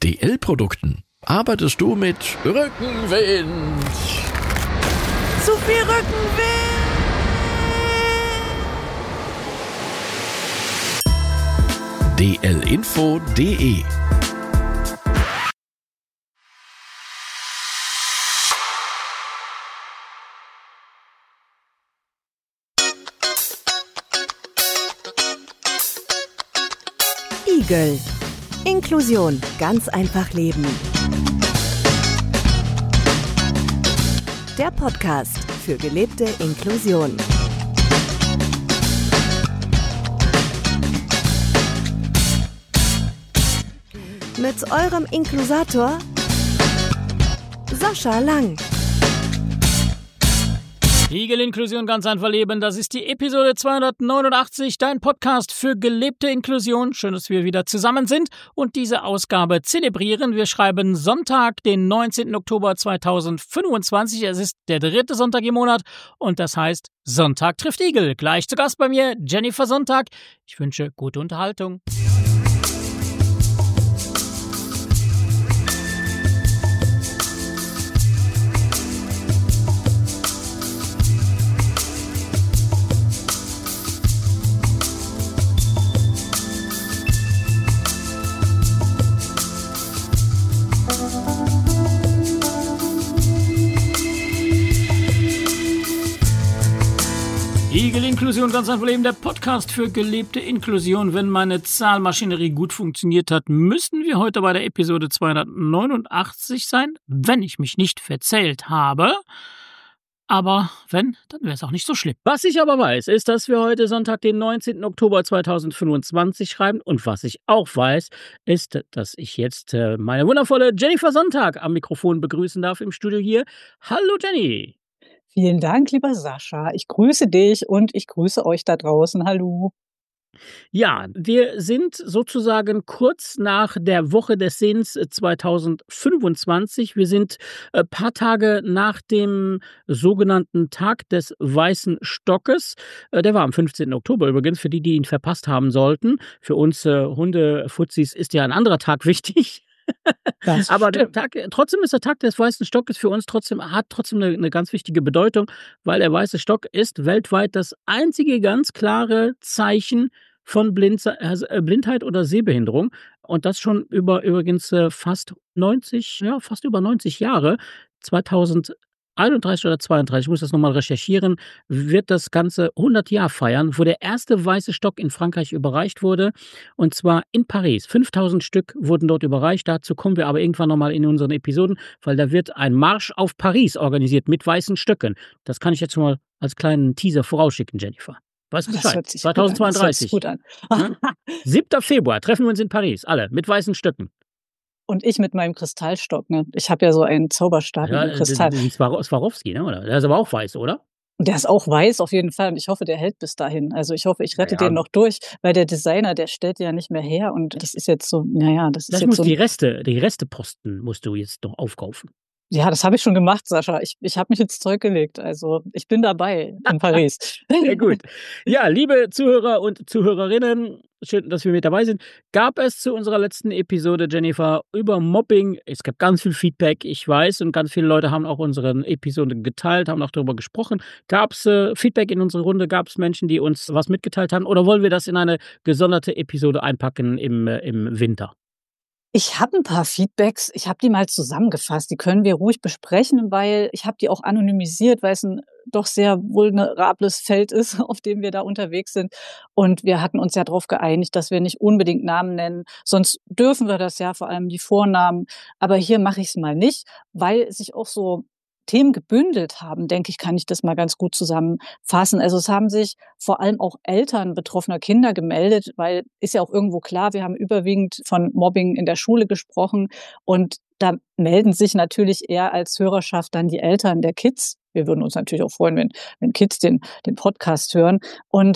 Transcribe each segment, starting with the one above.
DL-Produkten arbeitest du mit Rückenwind. Zu viel Rückenwind. dlinfo.de Igel. Inklusion. Ganz einfach leben. Der Podcast für gelebte Inklusion. Mit eurem Inklusator Sascha Lang. Igel-Inklusion ganz einfach leben, das ist die Episode 289, dein Podcast für gelebte Inklusion. Schön, dass wir wieder zusammen sind und diese Ausgabe zelebrieren. Wir schreiben Sonntag, den 19. Oktober 2025. Es ist der 3. Sonntag im Monat und das heißt, Sonntag trifft Igel. Gleich zu Gast bei mir, Jennifer Sonntag. Ich wünsche gute Unterhaltung. Igel-Inklusion, ganz einfach leben, der Podcast für gelebte Inklusion. Wenn meine Zahlmaschinerie gut funktioniert hat, müssten wir heute bei der Episode 289 sein, wenn ich mich nicht verzählt habe. Aber wenn, dann wäre es auch nicht so schlimm. Was ich aber weiß, ist, dass wir heute Sonntag, den 19. Oktober 2025 schreiben. Und was ich auch weiß, ist, dass ich jetzt meine wundervolle Jennifer Sonntag am Mikrofon begrüßen darf im Studio hier. Hallo Jenny! Vielen Dank, lieber Sascha. Ich grüße dich und ich grüße euch da draußen. Hallo. Ja, wir sind sozusagen kurz nach der Woche des Sehens 2025. Wir sind ein paar Tage nach dem sogenannten Tag des Weißen Stockes. Der war am 15. Oktober übrigens, für die, die ihn verpasst haben sollten. Für uns Hunde-Fuzis ist ja ein anderer Tag wichtig. Aber der Tag, trotzdem ist der Tag des Weißen Stockes für uns hat trotzdem eine ganz wichtige Bedeutung, weil der Weiße Stock ist weltweit das einzige ganz klare Zeichen von Blindheit oder Sehbehinderung und das schon übrigens fast über 90 Jahre. 2031 oder 32, ich muss das nochmal recherchieren, wird das Ganze 100 Jahre feiern, wo der erste Weiße Stock in Frankreich überreicht wurde, und zwar in Paris. 5000 Stück wurden dort überreicht, dazu kommen wir aber irgendwann nochmal in unseren Episoden, weil da wird ein Marsch auf Paris organisiert mit weißen Stöcken. Das kann ich jetzt schon mal als kleinen Teaser vorausschicken, Jennifer. Weißt du Bescheid? 2032. Gut an. Das hört sich gut an. 7. Februar treffen wir uns in Paris, alle, mit weißen Stöcken. Und ich mit meinem Kristallstock, ne? Ich habe ja so einen Zauberstab mit Kristall. Swarovski, ne? Oder? Der ist aber auch weiß, oder? Der ist auch weiß auf jeden Fall und ich hoffe, der hält bis dahin. Also ich hoffe, ich rette den noch durch, weil der Designer, der stellt ja nicht mehr her und das ist jetzt so, das ist das jetzt muss so. Die Resteposten musst du jetzt noch aufkaufen. Ja, das habe ich schon gemacht, Sascha. Ich habe mich ins Zeug gelegt. Also ich bin dabei in Paris. Sehr gut. Ja, liebe Zuhörer und Zuhörerinnen, schön, dass wir mit dabei sind. Gab es zu unserer letzten Episode, Jennifer, über Mobbing, es gab ganz viel Feedback, ich weiß, und ganz viele Leute haben auch unsere Episode geteilt, haben auch darüber gesprochen. Gab es Feedback in unserer Runde? Gab es Menschen, die uns was mitgeteilt haben? Oder wollen wir das in eine gesonderte Episode einpacken im Winter? Ich habe ein paar Feedbacks. Ich habe die mal zusammengefasst. Die können wir ruhig besprechen, weil ich habe die auch anonymisiert, weil es ein doch sehr vulnerables Feld ist, auf dem wir da unterwegs sind. Und wir hatten uns ja darauf geeinigt, dass wir nicht unbedingt Namen nennen. Sonst dürfen wir das ja, vor allem die Vornamen. Aber hier mache ich es mal nicht, weil sich auch so Themen gebündelt haben, denke ich, kann ich das mal ganz gut zusammenfassen. Also es haben sich vor allem auch Eltern betroffener Kinder gemeldet, weil ist ja auch irgendwo klar, wir haben überwiegend von Mobbing in der Schule gesprochen und da melden sich natürlich eher als Hörerschaft dann die Eltern der Kids. Wir würden uns natürlich auch freuen, wenn Kids den Podcast hören. Und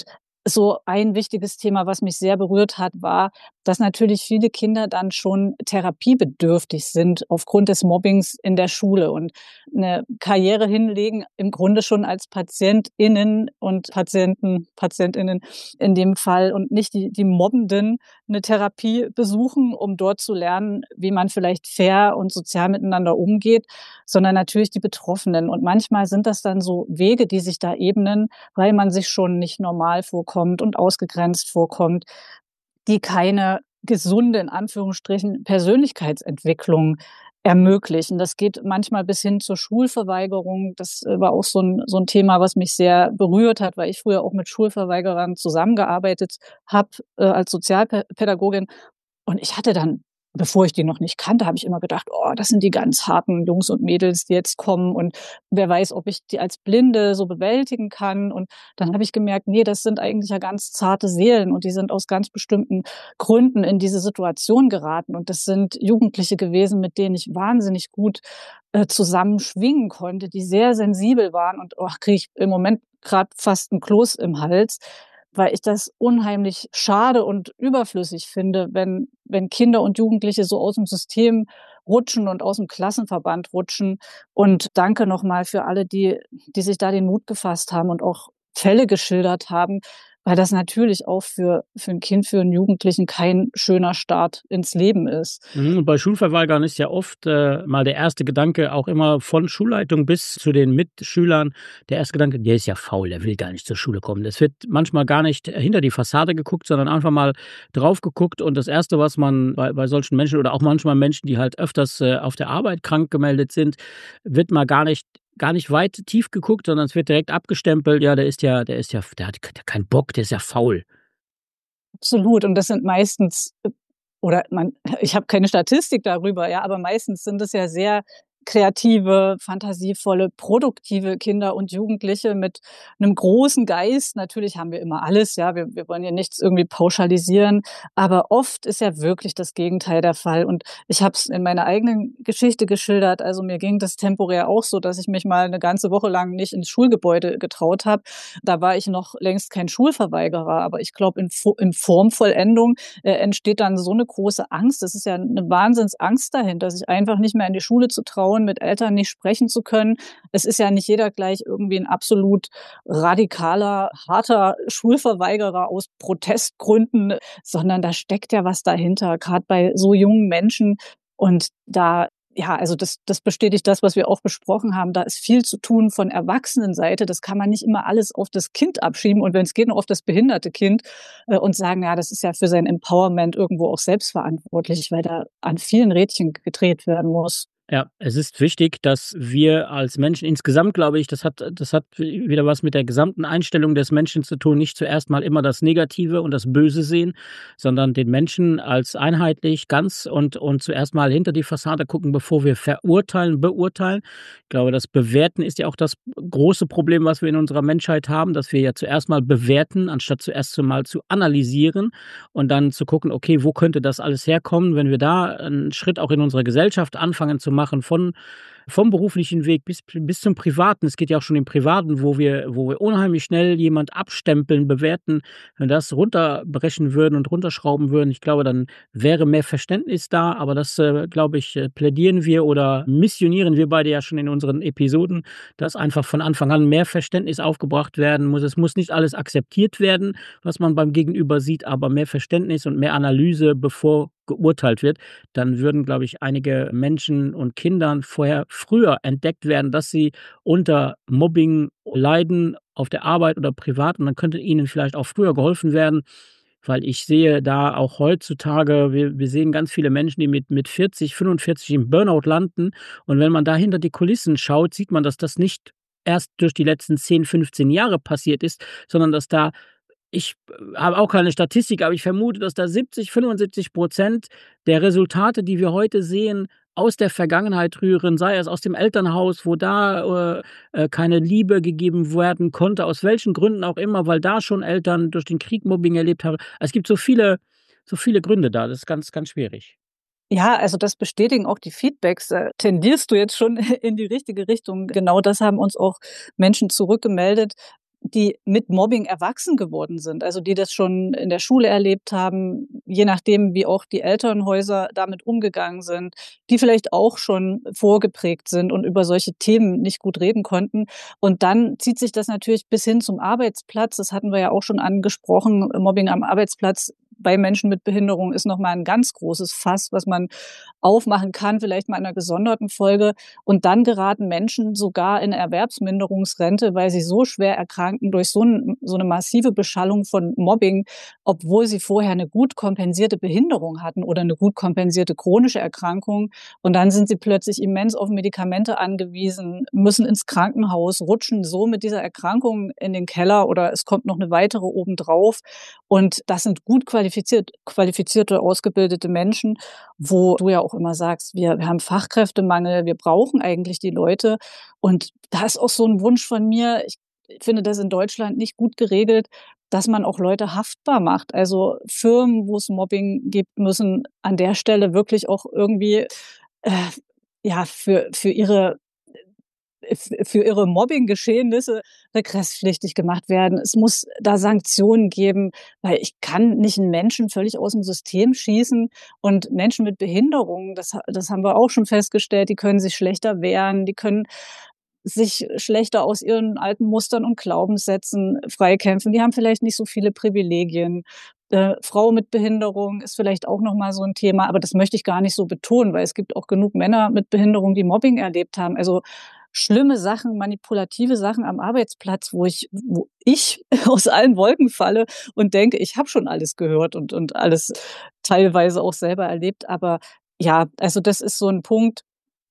so ein wichtiges Thema, was mich sehr berührt hat, war, dass natürlich viele Kinder dann schon therapiebedürftig sind aufgrund des Mobbings in der Schule und eine Karriere hinlegen, im Grunde schon als PatientInnen und PatientInnen in dem Fall und nicht die Mobbenden eine Therapie besuchen, um dort zu lernen, wie man vielleicht fair und sozial miteinander umgeht, sondern natürlich die Betroffenen. Und manchmal sind das dann so Wege, die sich da ebnen, weil man sich schon nicht normal vorkommt und ausgegrenzt vorkommt, die keine gesunde, in Anführungsstrichen, Persönlichkeitsentwicklung ermöglichen. Das geht manchmal bis hin zur Schulverweigerung. Das war auch so ein Thema, was mich sehr berührt hat, weil ich früher auch mit Schulverweigerern zusammengearbeitet habe als Sozialpädagogin. Und ich hatte dann, bevor ich die noch nicht kannte, habe ich immer gedacht, oh, das sind die ganz harten Jungs und Mädels, die jetzt kommen und wer weiß, ob ich die als Blinde so bewältigen kann. Und dann habe ich gemerkt, nee, das sind eigentlich ja ganz zarte Seelen und die sind aus ganz bestimmten Gründen in diese Situation geraten. Und das sind Jugendliche gewesen, mit denen ich wahnsinnig gut zusammen schwingen konnte, die sehr sensibel waren und kriege ich im Moment gerade fast ein Kloß im Hals, weil ich das unheimlich schade und überflüssig finde, wenn Kinder und Jugendliche so aus dem System rutschen und aus dem Klassenverband rutschen. Und danke nochmal für alle, die sich da den Mut gefasst haben und auch Fälle geschildert haben, weil das natürlich auch für ein Kind, für einen Jugendlichen kein schöner Start ins Leben ist. Und bei Schulverweigern ist ja oft mal der erste Gedanke, auch immer von Schulleitung bis zu den Mitschülern, der erste Gedanke, der ist ja faul, der will gar nicht zur Schule kommen. Es wird manchmal gar nicht hinter die Fassade geguckt, sondern einfach mal drauf geguckt. Und das Erste, was man bei solchen Menschen oder auch manchmal Menschen, die halt öfters auf der Arbeit krank gemeldet sind, wird mal gar nicht weit tief geguckt, sondern es wird direkt abgestempelt, ja, der hat keinen Bock, der ist ja faul. Absolut. Und das sind meistens, ich habe keine Statistik darüber, ja, aber meistens sind es ja sehr kreative, fantasievolle, produktive Kinder und Jugendliche mit einem großen Geist. Natürlich haben wir immer alles, ja, wir wollen ja nichts irgendwie pauschalisieren, aber oft ist ja wirklich das Gegenteil der Fall. Und ich habe es in meiner eigenen Geschichte geschildert, also mir ging das temporär auch so, dass ich mich mal eine ganze Woche lang nicht ins Schulgebäude getraut habe. Da war ich noch längst kein Schulverweigerer, aber ich glaube, in Formvollendung entsteht dann so eine große Angst. Das ist ja eine Wahnsinnsangst dahinter, sich einfach nicht mehr in die Schule zu trauen, mit Eltern nicht sprechen zu können. Es ist ja nicht jeder gleich irgendwie ein absolut radikaler, harter Schulverweigerer aus Protestgründen, sondern da steckt ja was dahinter, gerade bei so jungen Menschen. Und da, ja, also das bestätigt das, was wir auch besprochen haben. Da ist viel zu tun von Erwachsenenseite. Das kann man nicht immer alles auf das Kind abschieben und wenn es geht, noch auf das behinderte Kind und sagen, ja, das ist ja für sein Empowerment irgendwo auch selbstverantwortlich, weil da an vielen Rädchen gedreht werden muss. Ja, es ist wichtig, dass wir als Menschen insgesamt, glaube ich, das hat wieder was mit der gesamten Einstellung des Menschen zu tun, nicht zuerst mal immer das Negative und das Böse sehen, sondern den Menschen als einheitlich, ganz und zuerst mal hinter die Fassade gucken, bevor wir beurteilen. Ich glaube, das Bewerten ist ja auch das große Problem, was wir in unserer Menschheit haben, dass wir ja zuerst mal bewerten, anstatt zuerst mal zu analysieren und dann zu gucken, okay, wo könnte das alles herkommen, wenn wir da einen Schritt auch in unserer Gesellschaft anfangen zu machen, vom beruflichen Weg bis zum Privaten. Es geht ja auch schon im Privaten, wo wir unheimlich schnell jemand abstempeln, bewerten. Wenn wir das runterbrechen würden und runterschrauben würden, ich glaube, dann wäre mehr Verständnis da. Aber das, glaube ich, plädieren wir oder missionieren wir beide ja schon in unseren Episoden, dass einfach von Anfang an mehr Verständnis aufgebracht werden muss. Es muss nicht alles akzeptiert werden, was man beim Gegenüber sieht, aber mehr Verständnis und mehr Analyse, bevor geurteilt wird, dann würden, glaube ich, einige Menschen und Kindern früher entdeckt werden, dass sie unter Mobbing leiden, auf der Arbeit oder privat, und dann könnte ihnen vielleicht auch früher geholfen werden, weil ich sehe da auch heutzutage, wir sehen ganz viele Menschen, die mit 40, 45 im Burnout landen, und wenn man da hinter die Kulissen schaut, sieht man, dass das nicht erst durch die letzten 10, 15 Jahre passiert ist, sondern dass da, ich habe auch keine Statistik, aber ich vermute, dass da 70-75% der Resultate, die wir heute sehen, aus der Vergangenheit rühren, sei es aus dem Elternhaus, wo da keine Liebe gegeben werden konnte, aus welchen Gründen auch immer, weil da schon Eltern durch den Krieg Mobbing erlebt haben. Es gibt so viele Gründe da, das ist ganz, ganz schwierig. Ja, also das bestätigen auch die Feedbacks. Tendierst du jetzt schon in die richtige Richtung? Genau das haben uns auch Menschen zurückgemeldet. die mit Mobbing erwachsen geworden sind, also die das schon in der Schule erlebt haben, je nachdem, wie auch die Elternhäuser damit umgegangen sind, die vielleicht auch schon vorgeprägt sind und über solche Themen nicht gut reden konnten. Und dann zieht sich das natürlich bis hin zum Arbeitsplatz. Das hatten wir ja auch schon angesprochen. Mobbing am Arbeitsplatz bei Menschen mit Behinderung ist noch mal 'n ganz großes Fass, was man aufmachen kann, vielleicht mal in einer gesonderten Folge. Und dann geraten Menschen sogar in Erwerbsminderungsrente, weil sie so schwer erkranken durch so 'ne massive Beschallung von Mobbing, obwohl sie vorher eine gut kompensierte Behinderung hatten oder eine gut kompensierte chronische Erkrankung. Und dann sind sie plötzlich immens auf Medikamente angewiesen, müssen ins Krankenhaus, rutschen so mit dieser Erkrankung in den Keller oder es kommt noch eine weitere obendrauf. Und das sind gut qualifizierte, ausgebildete Menschen, wo du ja auch immer sagst, wir haben Fachkräftemangel, wir brauchen eigentlich die Leute. Und da ist auch so ein Wunsch von mir, ich finde das in Deutschland nicht gut geregelt, dass man auch Leute haftbar macht. Also Firmen, wo es Mobbing gibt, müssen an der Stelle wirklich auch irgendwie, ja, für ihre Mobbing-Geschehnisse regresspflichtig gemacht werden. Es muss da Sanktionen geben, weil ich kann nicht einen Menschen völlig aus dem System schießen. Und Menschen mit Behinderungen, das haben wir auch schon festgestellt, die können sich schlechter wehren, die können sich schlechter aus ihren alten Mustern und Glaubenssätzen freikämpfen. Die haben vielleicht nicht so viele Privilegien. Frau mit Behinderung ist vielleicht auch noch mal so ein Thema, aber das möchte ich gar nicht so betonen, weil es gibt auch genug Männer mit Behinderung, die Mobbing erlebt haben. Also schlimme Sachen, manipulative Sachen am Arbeitsplatz, wo ich aus allen Wolken falle und denke, ich habe schon alles gehört und alles teilweise auch selber erlebt. Aber ja, also das ist so ein Punkt,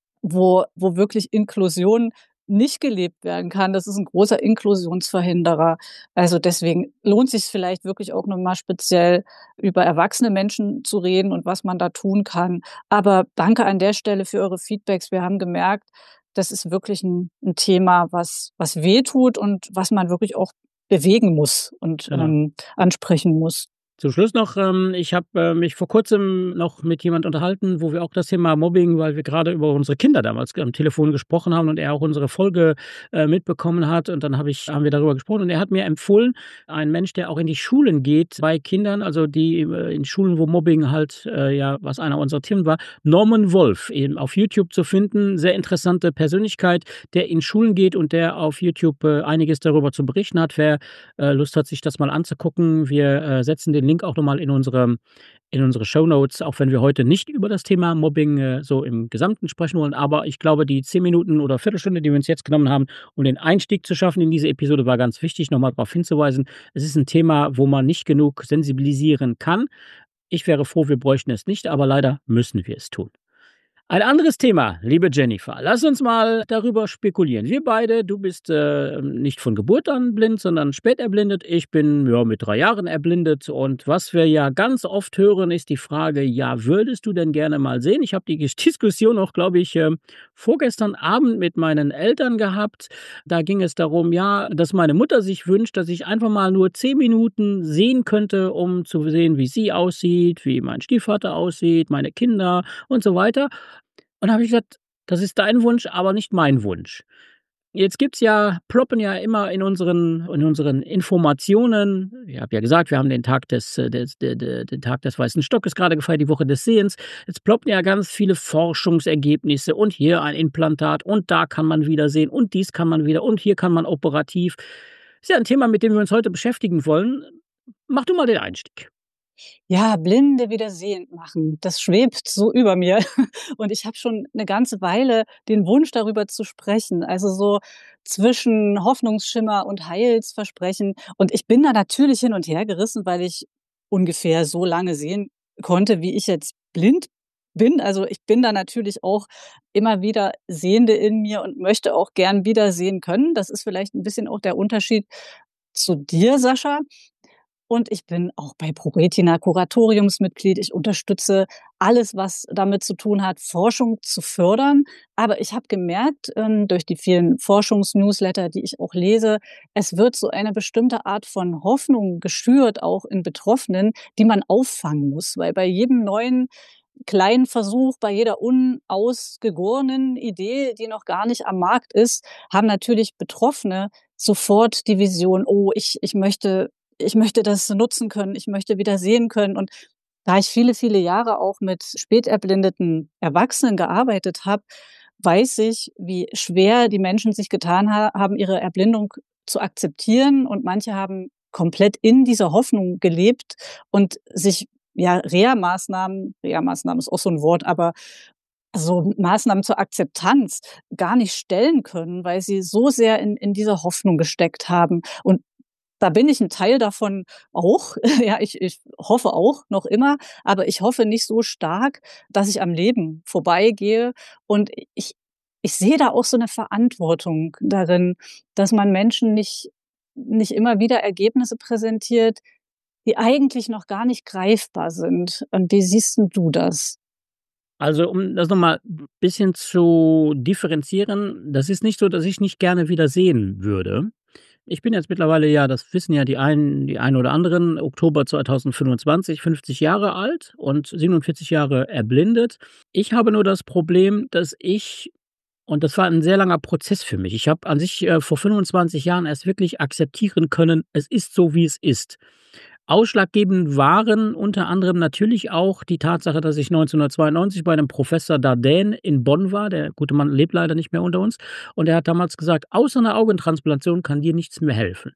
wo wirklich Inklusion nicht gelebt werden kann. Das ist ein großer Inklusionsverhinderer. Also deswegen lohnt sich's vielleicht wirklich auch noch mal speziell über erwachsene Menschen zu reden und was man da tun kann. Aber danke an der Stelle für eure Feedbacks. Wir haben gemerkt, das ist wirklich ein Thema, was wehtut und was man wirklich auch bewegen muss und, Genau. ansprechen muss. Zum Schluss noch, ich habe mich vor Kurzem noch mit jemand unterhalten, wo wir auch das Thema Mobbing, weil wir gerade über unsere Kinder damals am Telefon gesprochen haben und er auch unsere Folge mitbekommen hat. Und dann haben wir darüber gesprochen und er hat mir empfohlen, ein Mensch, der auch in die Schulen geht, bei Kindern, also die in Schulen, wo Mobbing halt, ja, was einer unserer Themen war, Norman Wolf, eben auf YouTube zu finden. Sehr interessante Persönlichkeit, der in Schulen geht und der auf YouTube einiges darüber zu berichten hat. Wer Lust hat, sich das mal anzugucken, wir setzen den Link auch noch mal in unsere Shownotes, auch wenn wir heute nicht über das Thema Mobbing so im Gesamten sprechen wollen. Aber ich glaube, die 10 Minuten oder Viertelstunde, die wir uns jetzt genommen haben, um den Einstieg zu schaffen in diese Episode, war ganz wichtig, noch mal darauf hinzuweisen. Es ist ein Thema, wo man nicht genug sensibilisieren kann. Ich wäre froh, wir bräuchten es nicht, aber leider müssen wir es tun. Ein anderes Thema, liebe Jennifer. Lass uns mal darüber spekulieren. Wir beide, du bist nicht von Geburt an blind, sondern spät erblindet. Ich bin ja mit 3 Jahren erblindet. Und was wir ja ganz oft hören, ist die Frage, ja, würdest du denn gerne mal sehen? Ich habe die Diskussion auch, glaube ich, vorgestern Abend mit meinen Eltern gehabt. Da ging es darum, ja, dass meine Mutter sich wünscht, dass ich einfach mal nur 10 Minuten sehen könnte, um zu sehen, wie sie aussieht, wie mein Stiefvater aussieht, meine Kinder und so weiter. Und da habe ich gesagt: „Das ist dein Wunsch, aber nicht mein Wunsch.“ Jetzt ploppen ja immer in unseren Informationen, ich habe ja gesagt, wir haben den Tag den Tag des Weißen Stockes gerade gefeiert, die Woche des Sehens. Jetzt ploppen ja ganz viele Forschungsergebnisse und hier ein Implantat und da kann man wieder sehen und dies kann man wieder und hier kann man operativ. Ist ja ein Thema, mit dem wir uns heute beschäftigen wollen. Mach du mal den Einstieg. Ja, Blinde wieder sehend machen, das schwebt so über mir. Und ich habe schon eine ganze Weile den Wunsch, darüber zu sprechen, also so zwischen Hoffnungsschimmer und Heilsversprechen. Und ich bin da natürlich hin und her gerissen, weil ich ungefähr so lange sehen konnte, wie ich jetzt blind bin. Also, ich bin da natürlich auch immer wieder Sehende in mir und möchte auch gern wieder sehen können. Das ist vielleicht ein bisschen auch der Unterschied zu dir, Sascha. Und ich bin auch bei ProRetina Kuratoriumsmitglied. Ich unterstütze alles, was damit zu tun hat, Forschung zu fördern. Aber ich habe gemerkt, durch die vielen Forschungsnewsletter, die ich auch lese, es wird so eine bestimmte Art von Hoffnung geschürt, auch in Betroffenen, die man auffangen muss. Weil bei jedem neuen kleinen Versuch, bei jeder unausgegorenen Idee, die noch gar nicht am Markt ist, haben natürlich Betroffene sofort die Vision: „Oh, ich möchte das nutzen können, ich möchte wieder sehen können.“ Und da ich viele, viele Jahre auch mit späterblindeten Erwachsenen gearbeitet habe, weiß ich, wie schwer die Menschen sich getan haben, ihre Erblindung zu akzeptieren. Und manche haben komplett in dieser Hoffnung gelebt und sich, ja, Reha-Maßnahmen ist auch so ein Wort, aber so Maßnahmen zur Akzeptanz gar nicht stellen können, weil sie so sehr in dieser Hoffnung gesteckt haben. Und da bin ich 'n Teil davon auch. Ja, ich hoffe auch noch immer, aber ich hoffe nicht so stark, dass ich am Leben vorbeigehe. Und ich sehe da auch so 'ne Verantwortung darin, dass man Menschen nicht immer wieder Ergebnisse präsentiert, die eigentlich noch gar nicht greifbar sind. Und wie siehst 'n du das? Also, um das noch mal 'n bisschen zu differenzieren, das ist nicht so, dass ich nicht gerne wieder sehen würde. Ich bin jetzt mittlerweile, ja, das wissen ja die einen oder anderen, Oktober 2025, 50 Jahre alt und 47 Jahre erblindet. Ich habe nur das Problem, dass ich und das war ein sehr langer Prozess für mich. Ich habe an sich, vor 25 Jahren erst wirklich akzeptieren können, es ist so, wie es ist. Ausschlaggebend waren unter anderem natürlich auch die Tatsache, dass ich 1992 bei einem Professor Dardenne in Bonn war. Der gute Mann lebt leider nicht mehr unter uns. Und er hat damals gesagt: „Außer 'ner Augentransplantation kann dir nichts mehr helfen.“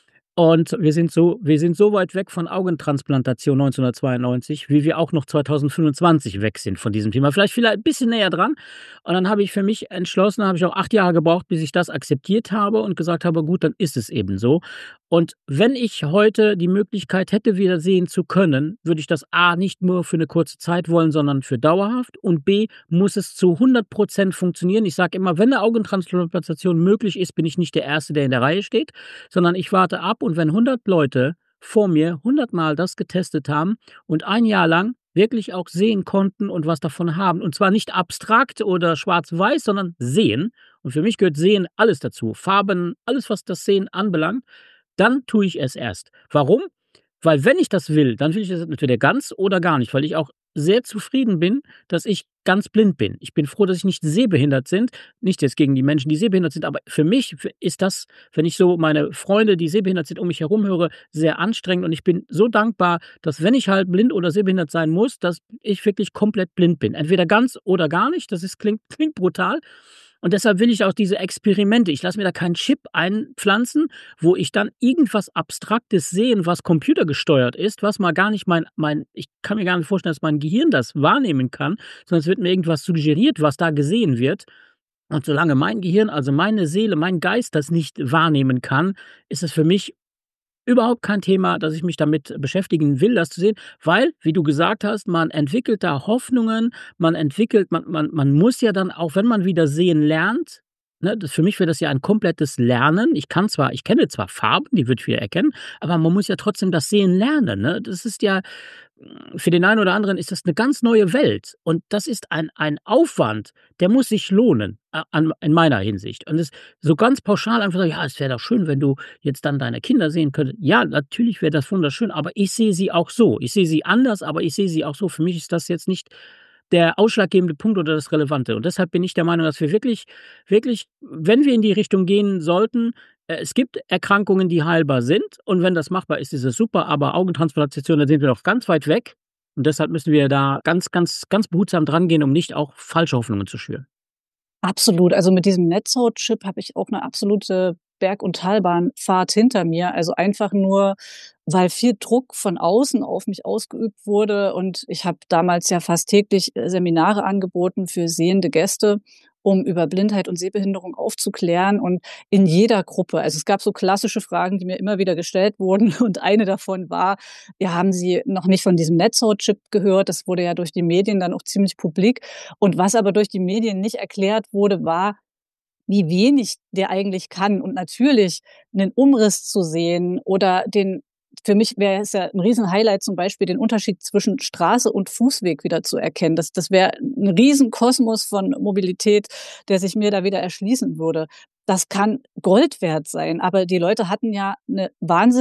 Und wir sind so weit weg von Augentransplantation 1992, wie wir auch noch 2025 weg sind von diesem Thema. Vielleicht ein bisschen näher dran. Und dann habe ich für mich entschlossen, habe ich auch 8 Jahre gebraucht, bis ich das akzeptiert habe und gesagt habe: „Gut, dann ist es eben so.“ Und wenn ich heute die Möglichkeit hätte, wieder sehen zu können, würde ich das A nicht nur für eine kurze Zeit wollen, sondern für dauerhaft, und B muss es zu 100% funktionieren. Ich sage immer, wenn eine Augentransplantation möglich ist, bin ich nicht der Erste, der in der Reihe steht, sondern ich warte ab, und wenn 100 Leute vor mir 100 Mal das getestet haben und ein Jahr lang wirklich auch sehen konnten und was davon haben, und zwar nicht abstrakt oder schwarz-weiß, sondern sehen, und für mich gehört Sehen alles dazu, Farben, alles, was das Sehen anbelangt, dann tue ich es erst. Warum? Weil wenn ich das will, dann will ich das entweder ganz oder gar nicht, weil ich auch sehr zufrieden bin, dass ich ganz blind bin. Ich bin froh, dass ich nicht sehbehindert bin. Nicht jetzt gegen die Menschen, die sehbehindert sind, aber für mich ist das, wenn ich so meine Freunde, die sehbehindert sind, um mich herum höre, sehr anstrengend, und ich bin so dankbar, dass, wenn ich halt blind oder sehbehindert sein muss, dass ich wirklich komplett blind bin. Entweder ganz oder gar nicht. Das klingt brutal. Und deshalb will ich auch diese Experimente, ich lasse mir da keinen Chip einpflanzen, wo ich dann irgendwas Abstraktes sehen, was computergesteuert ist, was mal gar nicht ich kann mir gar nicht vorstellen, dass mein Gehirn das wahrnehmen kann, sondern es wird mir irgendwas suggeriert, was da gesehen wird. Und solange mein Gehirn, also meine Seele, mein Geist das nicht wahrnehmen kann, ist es für mich überhaupt kein Thema, dass ich mich damit beschäftigen will, das zu sehen, weil, wie du gesagt hast, man entwickelt da Hoffnungen, man muss ja dann, auch wenn man wieder sehen lernt, ne, für mich wäre das ja ein komplettes Lernen. Ich kenne zwar Farben, die würde ich wieder erkennen, aber man muss ja trotzdem das Sehen lernen, ne? Das ist ja, für den einen oder anderen ist das eine ganz neue Welt, und das ist ein Aufwand, der muss sich lohnen, in meiner Hinsicht. Und es so ganz pauschal einfach sagen: „Ja, es wäre doch schön, wenn du jetzt dann deine Kinder sehen könntest.“ Ja, natürlich wäre das wunderschön, aber ich sehe sie auch so. Ich sehe sie anders, aber ich sehe sie auch so. Für mich ist das jetzt nicht der ausschlaggebende Punkt oder das Relevante. Und deshalb bin ich der Meinung, dass wir wirklich, wenn wir in die Richtung gehen sollten, es gibt Erkrankungen, die heilbar sind, und wenn das machbar ist, ist es super, aber Augentransplantation, da sind wir noch ganz weit weg, und deshalb müssen wir da ganz, ganz, ganz behutsam drangehen, um nicht auch falsche Hoffnungen zu schüren. Absolut. Also, mit diesem Netzhautchip habe ich auch 'ne absolute Berg- und Talbahnfahrt hinter mir. Also, einfach nur, weil viel Druck von außen auf mich ausgeübt wurde, und ich habe damals ja fast täglich, Seminare angeboten für sehende Gäste, um über Blindheit und Sehbehinderung aufzuklären, und in jeder Gruppe, also, es gab so klassische Fragen, die mir immer wieder gestellt wurden, und eine davon war: „Ja, haben Sie noch nicht von diesem Netzhautchip gehört?“ Das wurde ja durch die Medien dann auch ziemlich publik. Und was aber durch die Medien nicht erklärt wurde, war, wie wenig der eigentlich kann. Und natürlich 'nen Umriss zu sehen oder den für mich wäre es ja 'n Riesenhighlight, zum Beispiel den Unterschied zwischen Straße und Fußweg wieder zu erkennen. Das wäre 'n Riesenkosmos von Mobilität, der sich mir da wieder erschließen würde. Das kann Gold wert sein, aber die Leute hatten ja 'ne wahnsinnig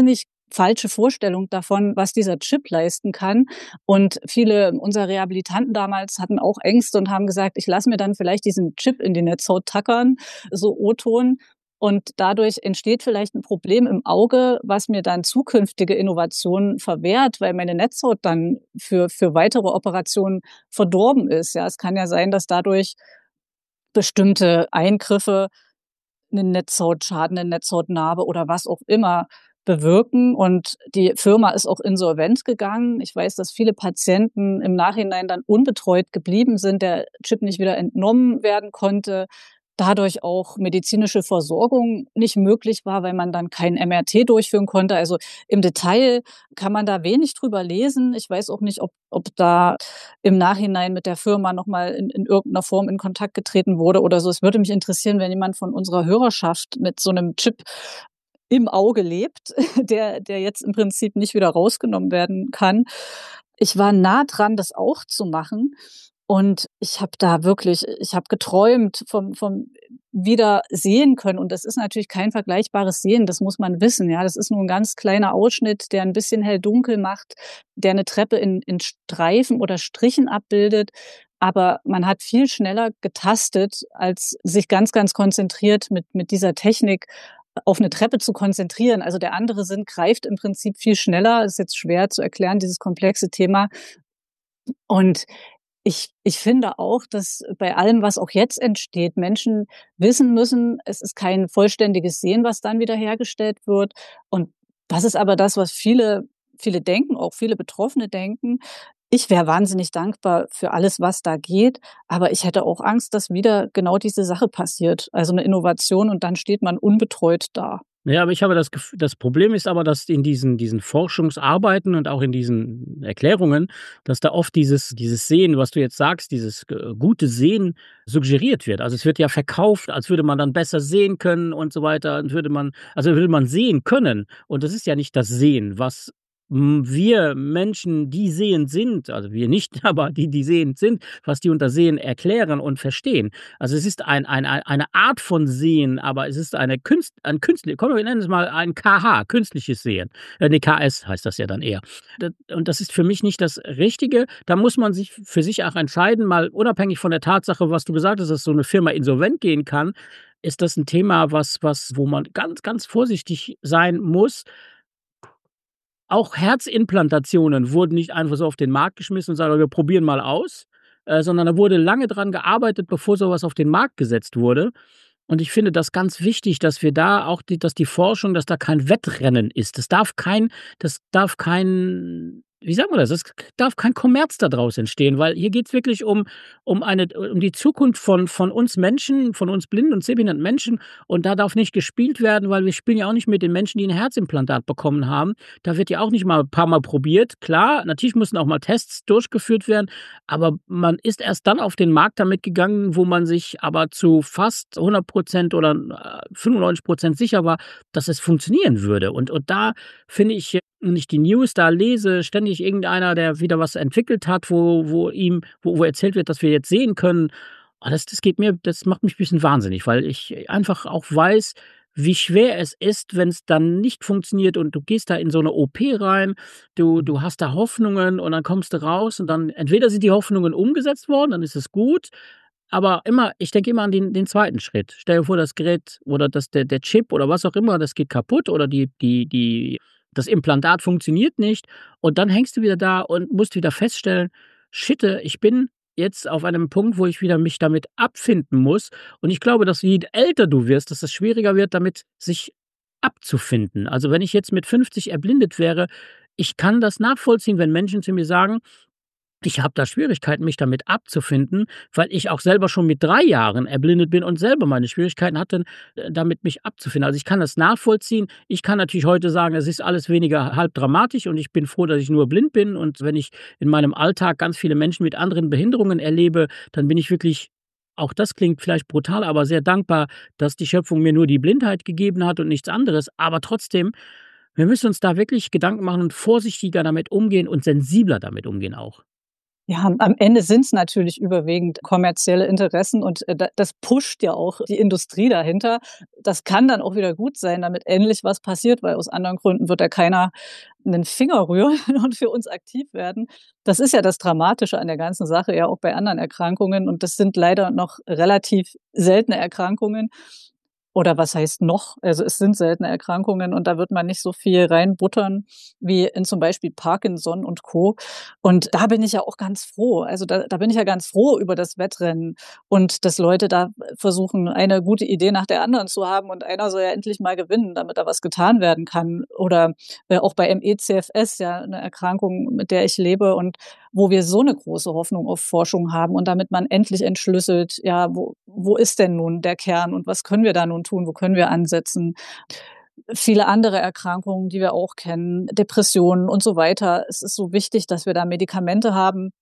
falsche Vorstellung davon, was dieser Chip leisten kann. Und viele unserer Rehabilitanten damals hatten auch Ängste und haben gesagt, ich lasse mir dann vielleicht diesen Chip in die Netzhaut tackern, so O-Ton. Und dadurch entsteht vielleicht ein Problem im Auge, was mir dann zukünftige Innovationen verwehrt, weil meine Netzhaut dann für weitere Operationen verdorben ist. Ja, es kann ja sein, dass dadurch bestimmte Eingriffe 'ne Netzhautschaden, 'ne Netzhautnarbe oder was auch immer bewirken. Und die Firma ist auch insolvent gegangen. Ich weiß, dass viele Patienten im Nachhinein dann unbetreut geblieben sind, der Chip nicht wieder entnommen werden konnte, dadurch auch medizinische Versorgung nicht möglich war, weil man dann kein MRT durchführen konnte. Also, im Detail kann man da wenig drüber lesen. Ich weiß auch nicht, ob da im Nachhinein mit der Firma noch mal in irgend 'ner Form in Kontakt getreten wurde oder so. Es würde mich interessieren, wenn jemand von unserer Hörerschaft mit so 'nem Chip im Auge lebt, der jetzt im Prinzip nicht wieder rausgenommen werden kann. Ich war nah dran, das auch zu machen. Und ich habe geträumt vom wieder sehen können. Und das ist natürlich kein vergleichbares Sehen, das muss man wissen, ja. Das ist nur 'n ganz kleiner Ausschnitt, der 'n bisschen hell-dunkel macht, der 'ne Treppe in Streifen oder Strichen abbildet. Aber man hat viel schneller getastet, als sich ganz, ganz konzentriert mit dieser Technik auf 'ne Treppe zu konzentrieren. Also, der andere Sinn greift im Prinzip viel schneller. Ist jetzt schwer zu erklären, dieses komplexe Thema. Und ich finde auch, dass bei allem, was auch jetzt entsteht, Menschen wissen müssen, es ist kein vollständiges Sehen, was dann wiederhergestellt wird. Und das ist aber das, was viele denken, auch viele Betroffene denken. Ich wäre wahnsinnig dankbar für alles, was da geht, aber ich hätte auch Angst, dass wieder genau diese Sache passiert, also 'ne Innovation und dann steht man unbetreut da. Ja, aber ich habe das Problem ist aber, dass in diesen Forschungsarbeiten und auch in diesen Erklärungen, dass da oft dieses Sehen, was du jetzt sagst, dieses gute Sehen suggeriert wird. Also, es wird ja verkauft, als würde man dann besser sehen können und so weiter und würde man sehen können. Und das ist ja nicht das Sehen, was wir Menschen, die sehend sind, also wir nicht, aber die sehend sind, was die unter Sehen erklären und verstehen. Also, es ist eine Art von Sehen, aber es ist ein künstlich komm, wir nennen es mal ein KH, künstliches Sehen. Ne, KS heißt das ja dann eher. Und das ist für mich nicht das Richtige. Da muss man sich für sich auch entscheiden, mal unabhängig von der Tatsache, was du gesagt hast, dass so eine Firma insolvent gehen kann, ist das ein Thema, wo man ganz, ganz vorsichtig sein muss. Auch Herzimplantationen wurden nicht einfach so auf den Markt geschmissen und sagen: „Wir probieren mal aus“, sondern da wurde lange dran gearbeitet, bevor so was auf den Markt gesetzt wurde. Und ich finde das ganz wichtig, dass wir da auch dass die Forschung, dass da kein Wettrennen ist. Das darf kein wie sagt man das? Es darf kein Kommerz da draus entstehen, weil hier geht's wirklich um die Zukunft von uns Menschen, von uns blinden und sehbehinderten Menschen. Und da darf nicht gespielt werden, weil wir spielen ja auch nicht mit den Menschen, die ein Herzimplantat bekommen haben. Da wird ja auch nicht mal ein paar Mal probiert. Klar, natürlich müssen auch mal Tests durchgeführt werden, aber man ist erst dann auf den Markt damit gegangen, wo man sich aber zu fast 100% oder 95% sicher war, dass es funktionieren würde. Und da finde ich, wenn ich die News da lese, ständig irgendeiner, der wieder was entwickelt hat, wo erzählt wird, dass wir jetzt sehen können. Das macht mich ein bisschen wahnsinnig, weil ich einfach auch weiß, wie schwer es ist, wenn es dann nicht funktioniert und du gehst da in so eine OP rein, du hast da Hoffnungen und dann kommst du raus und dann entweder sind die Hoffnungen umgesetzt worden, dann ist es gut, aber ich denke immer an den 2. Schritt. Stell dir vor, das Gerät oder der Chip oder was auch immer, das geht kaputt oder das Implantat funktioniert nicht und dann hängst du wieder da und musst wieder feststellen: „Schitte, ich bin jetzt auf einem Punkt, wo ich wieder mich damit abfinden muss.“ Und ich glaube, dass je älter du wirst, dass es schwieriger wird, damit sich abzufinden. Also, wenn ich jetzt mit 50 erblindet wäre, ich kann das nachvollziehen, wenn Menschen zu mir sagen: „Ich habe da Schwierigkeiten, mich damit abzufinden“, weil ich auch selber schon mit 3 Jahren erblindet bin und selber meine Schwierigkeiten hatte, damit mich abzufinden. Also, ich kann das nachvollziehen. Ich kann natürlich heute sagen, es ist alles weniger halb dramatisch und ich bin froh, dass ich nur blind bin. Und wenn ich in meinem Alltag ganz viele Menschen mit anderen Behinderungen erlebe, dann bin ich wirklich, auch das klingt vielleicht brutal, aber sehr dankbar, dass die Schöpfung mir nur die Blindheit gegeben hat und nichts anderes. Aber trotzdem, wir müssen uns da wirklich Gedanken machen und vorsichtiger damit umgehen und sensibler damit umgehen auch. Ja, am Ende sind es natürlich überwiegend kommerzielle Interessen und das pusht ja auch die Industrie dahinter. Das kann dann auch wieder gut sein, damit endlich was passiert, weil aus anderen Gründen wird da keiner einen Finger rühren und für uns aktiv werden. Das ist ja das Dramatische an der ganzen Sache, ja auch bei anderen Erkrankungen, und das sind leider noch relativ seltene Erkrankungen. Oder was heißt noch? Also, es sind seltene Erkrankungen und da wird man nicht so viel reinbuttern wie in zum Beispiel Parkinson und Co. Und da bin ich ja auch ganz froh. Also, da bin ich ja ganz froh über das Wettrennen und dass Leute da versuchen, eine gute Idee nach der anderen zu haben und einer soll ja endlich mal gewinnen, damit da was getan werden kann. Oder, auch bei ME/CFS, ja, 'ne Erkrankung, mit der ich lebe und wo wir so 'ne große Hoffnung auf Forschung haben und damit man endlich entschlüsselt, ja, wo ist denn nun der Kern und was können wir da nun tun, wo können wir ansetzen? Viele andere Erkrankungen, die wir auch kennen, Depressionen und so weiter. Es ist so wichtig, dass wir da Medikamente haben.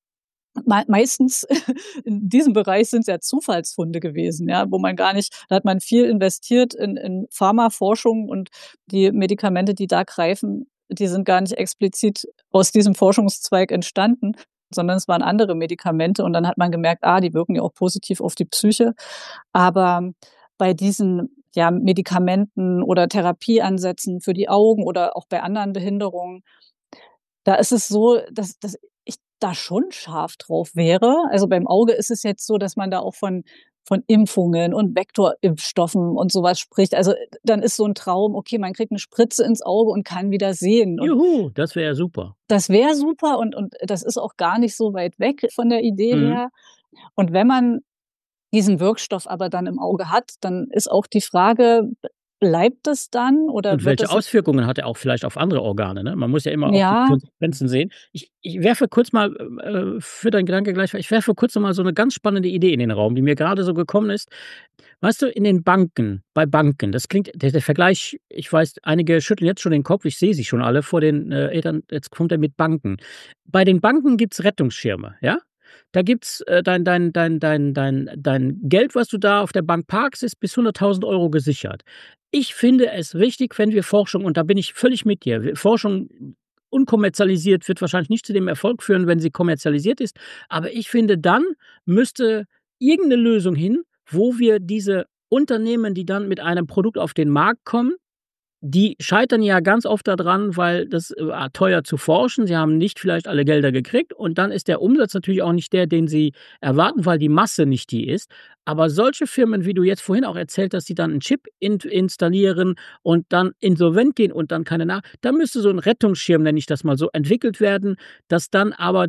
Meistens in diesem Bereich sind's ja Zufallsfunde gewesen, ja, wo man gar nicht da hat man viel investiert in Pharmaforschung und die Medikamente, die da greifen, die sind gar nicht explizit aus diesem Forschungszweig entstanden, sondern es waren andere Medikamente und dann hat man gemerkt, die wirken ja auch positiv auf die Psyche. Aber bei diesen, ja, Medikamenten oder Therapieansätzen für die Augen oder auch bei anderen Behinderungen, da ist es so, dass ich da schon scharf drauf wäre. Also, beim Auge ist es jetzt so, dass man da auch von Impfungen und Vektorimpfstoffen und so was spricht. Also, dann ist so 'n Traum, okay, man kriegt 'ne Spritze ins Auge und kann wieder sehen. Und Juhu, das wäre ja super. das wäre super und das ist auch gar nicht so weit weg von der Idee Mhm. her. Und wenn man diesen Wirkstoff aber dann im Auge hat, dann ist auch die Frage, bleibt es dann oder Und wird welche es jetzt Auswirkungen hat er auch vielleicht auf andere Organe, ne? Man muss ja immer auch die ja, Konsequenzen sehen. Ich werfe kurz mal, für deinen Gedanke gleich ich werfe kurz noch mal so 'ne ganz spannende Idee in den Raum, die mir grade so gekommen ist. Weißt du, in den Banken bei Banken, das klingt der Vergleich, ich weiß, einige schütteln jetzt schon den Kopf, ich sehe sie schon alle vor den, Eltern, jetzt kommt er mit Banken. Bei den Banken gibt's Rettungsschirme, ja? Da gibt's, dein Geld, was du da auf der Bank parkst, ist bis 100.000 € gesichert. Ich finde es wichtig, wenn wir Forschung, und da bin ich völlig mit dir, Forschung unkommerzialisiert wird wahrscheinlich nicht zu dem Erfolg führen, wenn sie kommerzialisiert ist. Aber ich finde, dann müsste irgendeine Lösung hin, wo wir diese Unternehmen, die dann mit einem Produkt auf den Markt kommen, die scheitern ja ganz oft daran, weil das, teuer zu forschen. Sie haben nicht vielleicht alle Gelder gekriegt und dann ist der Umsatz natürlich auch nicht der, den sie erwarten, weil die Masse nicht die ist. Aber solche Firmen, wie du jetzt vorhin auch erzählt hast, die dann 'n Chip installieren und dann insolvent gehen und dann keine nach da müsste so 'n Rettungsschirm, nenne ich das mal so, entwickelt werden, dass dann aber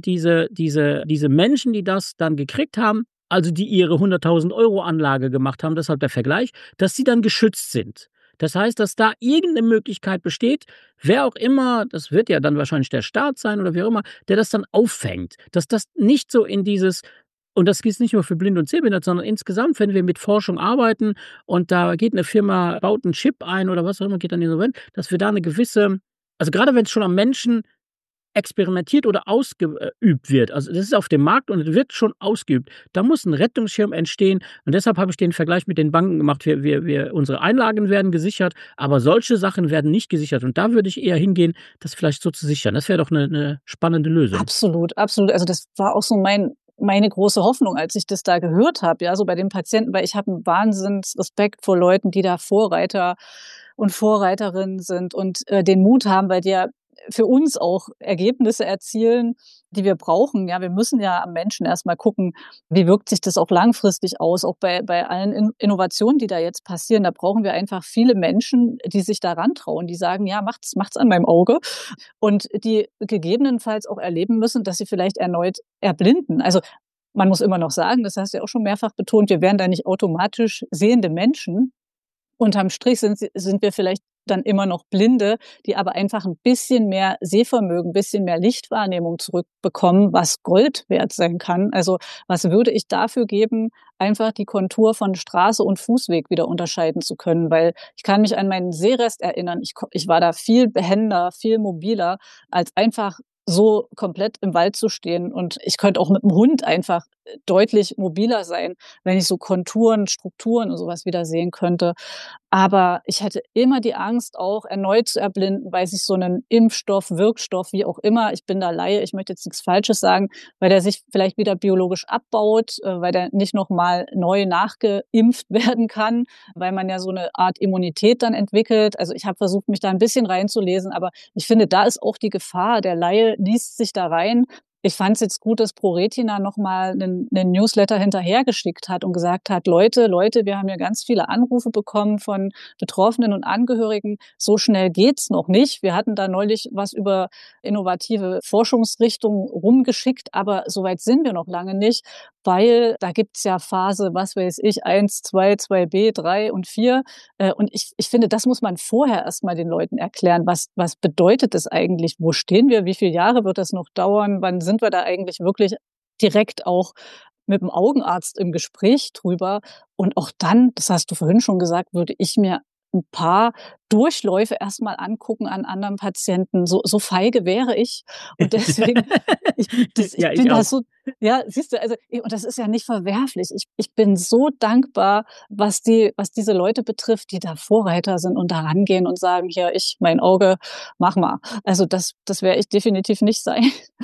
diese Menschen, die das dann gekriegt haben, also die ihre 100.000 € Anlage gemacht haben, deshalb der Vergleich, dass sie dann geschützt sind. Das heißt, dass da irgendeine Möglichkeit besteht, wer auch immer, das wird ja dann wahrscheinlich der Staat sein oder wie auch immer, der das dann auffängt. Dass das nicht so in dieses, und das gilt nicht nur für Blinde und Sehbehinderte, sondern insgesamt, wenn wir mit Forschung arbeiten und da geht eine Firma, baut 'n Chip ein oder was auch immer, geht dann insolvent, dass wir da eine gewisse, also gerade wenn es schon am Menschen experimentiert oder ausgeübt wird. Also, das ist auf dem Markt und es wird schon ausgeübt. Da muss 'n Rettungsschirm entstehen und deshalb habe ich den Vergleich mit den Banken gemacht. Wir unsere Einlagen werden gesichert, aber solche Sachen werden nicht gesichert und da würde ich eher hingehen, das vielleicht so zu sichern. Das wäre doch 'ne spannende Lösung. absolut, absolut. Also, das war auch so meine große Hoffnung, als ich das da gehört habe, ja, so bei den Patienten, weil ich habe 'n Wahnsinnsrespekt vor Leuten, die da Vorreiter und Vorreiterinnen sind und, den Mut haben, weil die ja für uns auch Ergebnisse erzielen, die wir brauchen. Ja, wir müssen ja am Menschen erst mal gucken, wie wirkt sich das auch langfristig aus, auch bei allen Innovationen, die da jetzt passieren. Da brauchen wir einfach viele Menschen, die sich da rantrauen, die sagen: „Ja, macht's an meinem Auge." Und die gegebenenfalls auch erleben müssen, dass sie vielleicht erneut erblinden. Also, man muss immer noch sagen, das hast du ja auch schon mehrfach betont, wir wären da nicht automatisch sehende Menschen. Unterm Strich sind wir vielleicht dann immer noch Blinde, die aber einfach ein bisschen mehr Sehvermögen, bisschen mehr Lichtwahrnehmung zurückbekommen, was Gold wert sein kann. Also, was würde ich dafür geben, einfach die Kontur von Straße und Fußweg wieder unterscheiden zu können? Weil ich kann mich an meinen Sehrest erinnern, ich war da viel behender, viel mobiler als einfach so komplett im Wald zu stehen. Und ich könnte auch mit dem Hund einfach deutlich mobiler sein, wenn ich so Konturen, Strukturen und sowas wieder sehen könnte. Aber ich hätte immer die Angst, auch erneut zu erblinden, weil sich so ein Impfstoff, Wirkstoff, wie auch immer, ich bin da Laie, ich möchte jetzt nichts Falsches sagen, weil der sich vielleicht wieder biologisch abbaut, weil der nicht noch mal neu nachgeimpft werden kann, weil man ja so eine Art Immunität dann entwickelt. Also ich habe versucht, mich da ein bisschen reinzulesen, aber ich finde, da ist auch die Gefahr. Der Laie liest sich da rein. Ich fand es jetzt gut, dass ProRetina noch mal 'nen Newsletter hinterhergeschickt hat und gesagt hat: „Leute, wir haben ja ganz viele Anrufe bekommen von Betroffenen und Angehörigen. So schnell geht's noch nicht. Wir hatten da neulich was über innovative Forschungsrichtungen rumgeschickt, aber so weit sind wir noch lange nicht, weil da gibt's ja Phase, was weiß ich, 1, 2, 2b, 3 und 4. Und ich finde, das muss man vorher erst mal den Leuten erklären. Was bedeutet das eigentlich? Wo stehen wir? Wie viele Jahre wird das noch dauern? Wann sind wir da eigentlich wirklich direkt auch mit dem Augenarzt im Gespräch drüber? Und auch dann, das hast du vorhin schon gesagt, würde ich mir ein paar Durchläufe erst mal angucken an anderen Patienten. So feige wäre ich. Und deswegen, ich Ja, ich ich bin da auch. so, ja, siehst du, also, und das ist ja nicht verwerflich. Ich bin so dankbar, was diese Leute betrifft, die da Vorreiter sind und da rangehen und sagen: „Hier, mein Auge, mach mal.“ Also, das wäre ich definitiv nicht sein.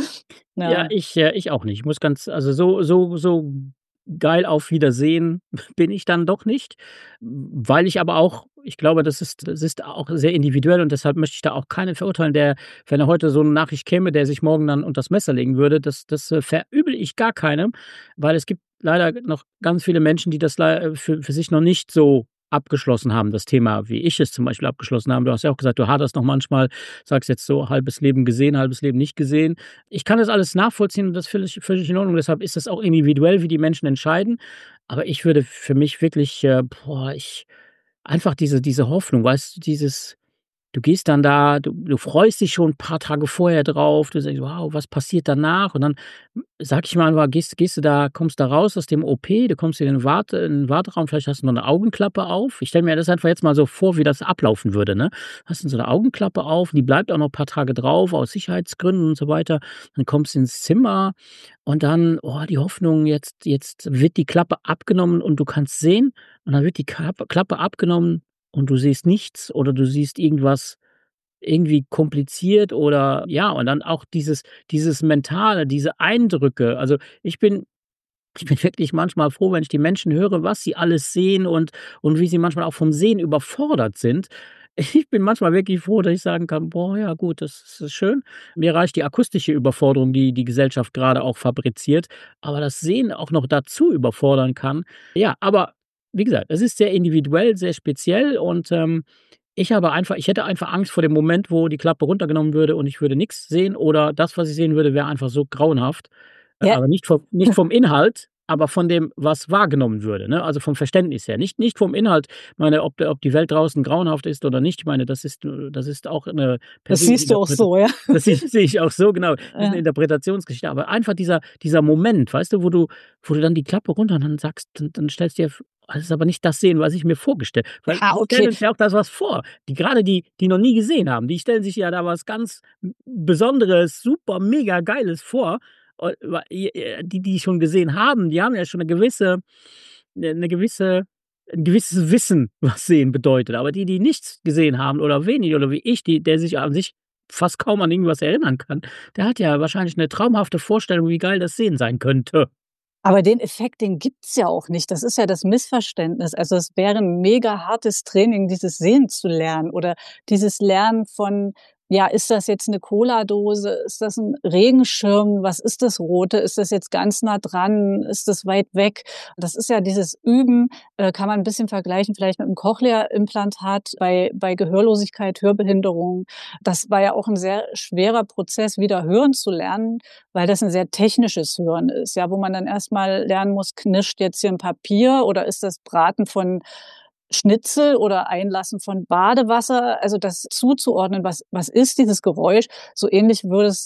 Ja, Ja. ich auch nicht. Ich muss ganz also, so geil auf Wiedersehen bin ich dann doch nicht, weil ich aber auch ich glaube, das ist auch sehr individuell und deshalb möchte ich da auch keinen verurteilen, der wenn er heute so 'ne Nachricht käme, der sich morgen dann unters Messer legen würde, das verübel ich gar keinem, weil es gibt leider noch ganz viele Menschen, die das für sich noch nicht so abgeschlossen haben, das Thema, wie ich es zum Beispiel abgeschlossen habe. Du hast ja auch gesagt, du haderst noch manchmal, sagst jetzt so halbes Leben gesehen, halbes Leben nicht gesehen. Ich kann das alles nachvollziehen und das völlig in Ordnung. Deshalb ist das auch individuell, wie die Menschen entscheiden. Aber ich würde für mich wirklich, ich einfach diese Hoffnung, weißt du, du gehst dann da, du freust dich schon ein paar Tage vorher drauf. Du denkst: „Wow, was passiert danach?“ Und dann, sage ich mal, gehst du da kommst da raus aus dem OP, du kommst in den Warteraum, vielleicht hast du noch eine Augenklappe auf. Ich stelle mir das einfach jetzt mal so vor, wie das ablaufen würde, ne? Hast dann so eine Augenklappe auf, die bleibt auch noch ein paar Tage drauf aus Sicherheitsgründen und so weiter. Dann kommst du ins Zimmer und dann, die Hoffnung, jetzt wird die Klappe abgenommen und du kannst sehen und dann wird die Klappe abgenommen und du siehst nichts oder du siehst irgendwas irgendwie kompliziert oder ja, und dann auch dieses Mentale, diese Eindrücke. Also, ich bin wirklich manchmal froh, wenn ich die Menschen höre, was sie alles sehen und wie sie manchmal auch vom Sehen überfordert sind. Ich bin manchmal wirklich froh, dass ich sagen kann: „Boah, ja gut, das ist schön.“ Mir reicht die akustische Überforderung, die die Gesellschaft gerade auch fabriziert, aber das Sehen auch noch dazu überfordern kann. Ja, aber wie gesagt, es ist sehr individuell, sehr speziell und, ich hätte einfach Angst vor dem Moment, wo die Klappe runtergenommen würde und ich würde nix sehen oder das, was ich sehen würde, wäre einfach so grauenhaft. Ja, Aber nicht vom Inhalt, aber von dem, was wahrgenommen würde, ne? Also, vom Verständnis her. Nicht vom Inhalt. Ich meine, ob die Welt draußen grauenhaft ist oder nicht, ich meine, das ist auch 'ne das persönliche siehst du auch Interpreta so, ja. das sehe ich auch so, genau. Das ist 'ne Ja. Interpretationsgeschichte. Aber einfach dieser Moment, weißt du, wo du dann die Klappe runter und dann sagst dann stellst du dir das ist aber nicht das Sehen, was ich mir vorgestellt weil Ja, wir stellen okay. uns ja auch das was vor. Die noch nie gesehen haben, die stellen sich ja da was ganz Besonderes, super mega Geiles vor. Die schon gesehen haben, die haben ja schon 'n gewisses Wissen, was Sehen bedeutet. Aber die nichts gesehen haben oder wenig oder wie ich, der sich an sich fast kaum an irgendwas erinnern kann, der hat ja wahrscheinlich 'ne traumhafte Vorstellung, wie geil das Sehen sein könnte. Aber den Effekt, den gibt's ja auch nicht. Das ist ja das Missverständnis. Also, es wäre 'n mega hartes Training, dieses Sehen zu lernen oder dieses Lernen von, ja, ist das jetzt 'ne Cola-Dose? Ist das 'n Regenschirm? Was ist das Rote? Ist das jetzt ganz nah dran? Ist das weit weg? Das ist ja dieses Üben, kann man 'n bisschen vergleichen vielleicht mit 'm Cochlea-Implantat bei Gehörlosigkeit, Hörbehinderung. Das war ja auch 'n sehr schwerer Prozess, wieder hören zu lernen, weil das 'n sehr technisches Hören ist, ja, wo man dann erst mal lernen muss, knirscht jetzt hier 'n Papier oder ist das Braten von Schnitzel oder Einlassen von Badewasser, also das zuzuordnen, was ist dieses Geräusch? So ähnlich würde es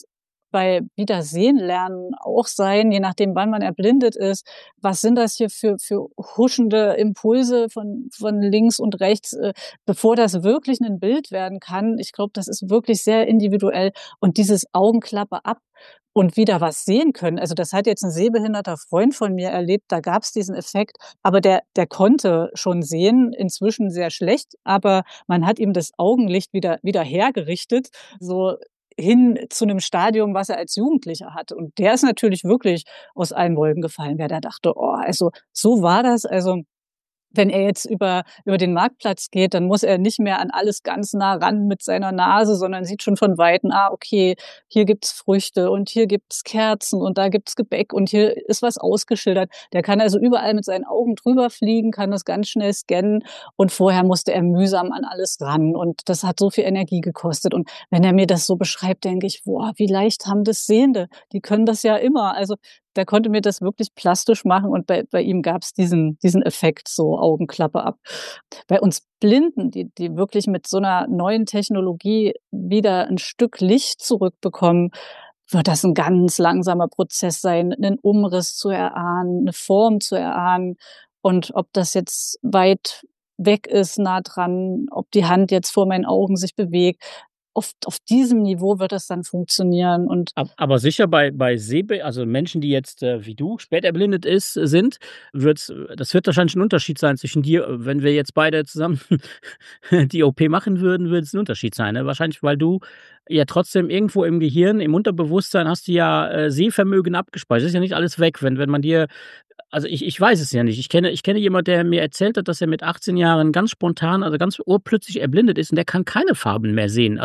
bei Wiedersehen lernen auch sein, je nachdem, wann man erblindet ist. Was sind das hier für huschende Impulse von links und rechts, bevor das wirklich ein Bild werden kann? Ich glaube, das ist wirklich sehr individuell. Und dieses Augenklappe ab und wieder was sehen können. Also das hat jetzt ein sehbehinderter Freund von mir erlebt, da gab's diesen Effekt, aber der konnte schon sehen, inzwischen sehr schlecht, aber man hat ihm das Augenlicht wieder hergerichtet, so hin zu einem Stadium, was er als Jugendlicher hatte. Und der ist natürlich wirklich aus allen Wolken gefallen, wer da dachte: „Oh, also so war das." Also wenn er jetzt über den Marktplatz geht, dann muss er nicht mehr an alles ganz nah ran mit seiner Nase, sondern sieht schon von Weitem: „Ah, okay, hier gibt's Früchte und hier gibt's Kerzen und da gibt's Gebäck und hier ist was ausgeschildert." Der kann also überall mit seinen Augen drüber fliegen, kann das ganz schnell scannen und vorher musste er mühsam an alles ran und das hat so viel Energie gekostet. Und wenn er mir das so beschreibt, denke ich: „Boah, wie leicht haben das Sehende? Die können das ja immer." Also, der konnte mir das wirklich plastisch machen und bei ihm gab's diesen Effekt, so Augenklappe ab. Bei uns Blinden, die wirklich mit so einer neuen Technologie wieder ein Stück Licht zurückbekommen, wird das ein ganz langsamer Prozess sein, 'nen Umriss zu erahnen, 'ne Form zu erahnen. Und ob das jetzt weit weg ist, nah dran, ob die Hand jetzt vor meinen Augen sich bewegt, auf diesem Niveau wird das dann funktionieren und Aber sicher bei also Menschen, die jetzt, wie du, spät erblindet sind, das wird wahrscheinlich ein Unterschied sein zwischen dir wenn wir jetzt beide zusammen die OP machen würden, würde es ein Unterschied sein, ne? Wahrscheinlich, weil du ja trotzdem irgendwo im Gehirn, im Unterbewusstsein hast du ja, Sehvermögen abgespeichert. Ist ja nicht alles weg, wenn man dir also ich weiß es ja nicht. Ich kenne jemand, der mir erzählt hat, dass er mit 18 Jahren ganz spontan, also ganz urplötzlich erblindet ist und der kann keine Farben mehr sehen.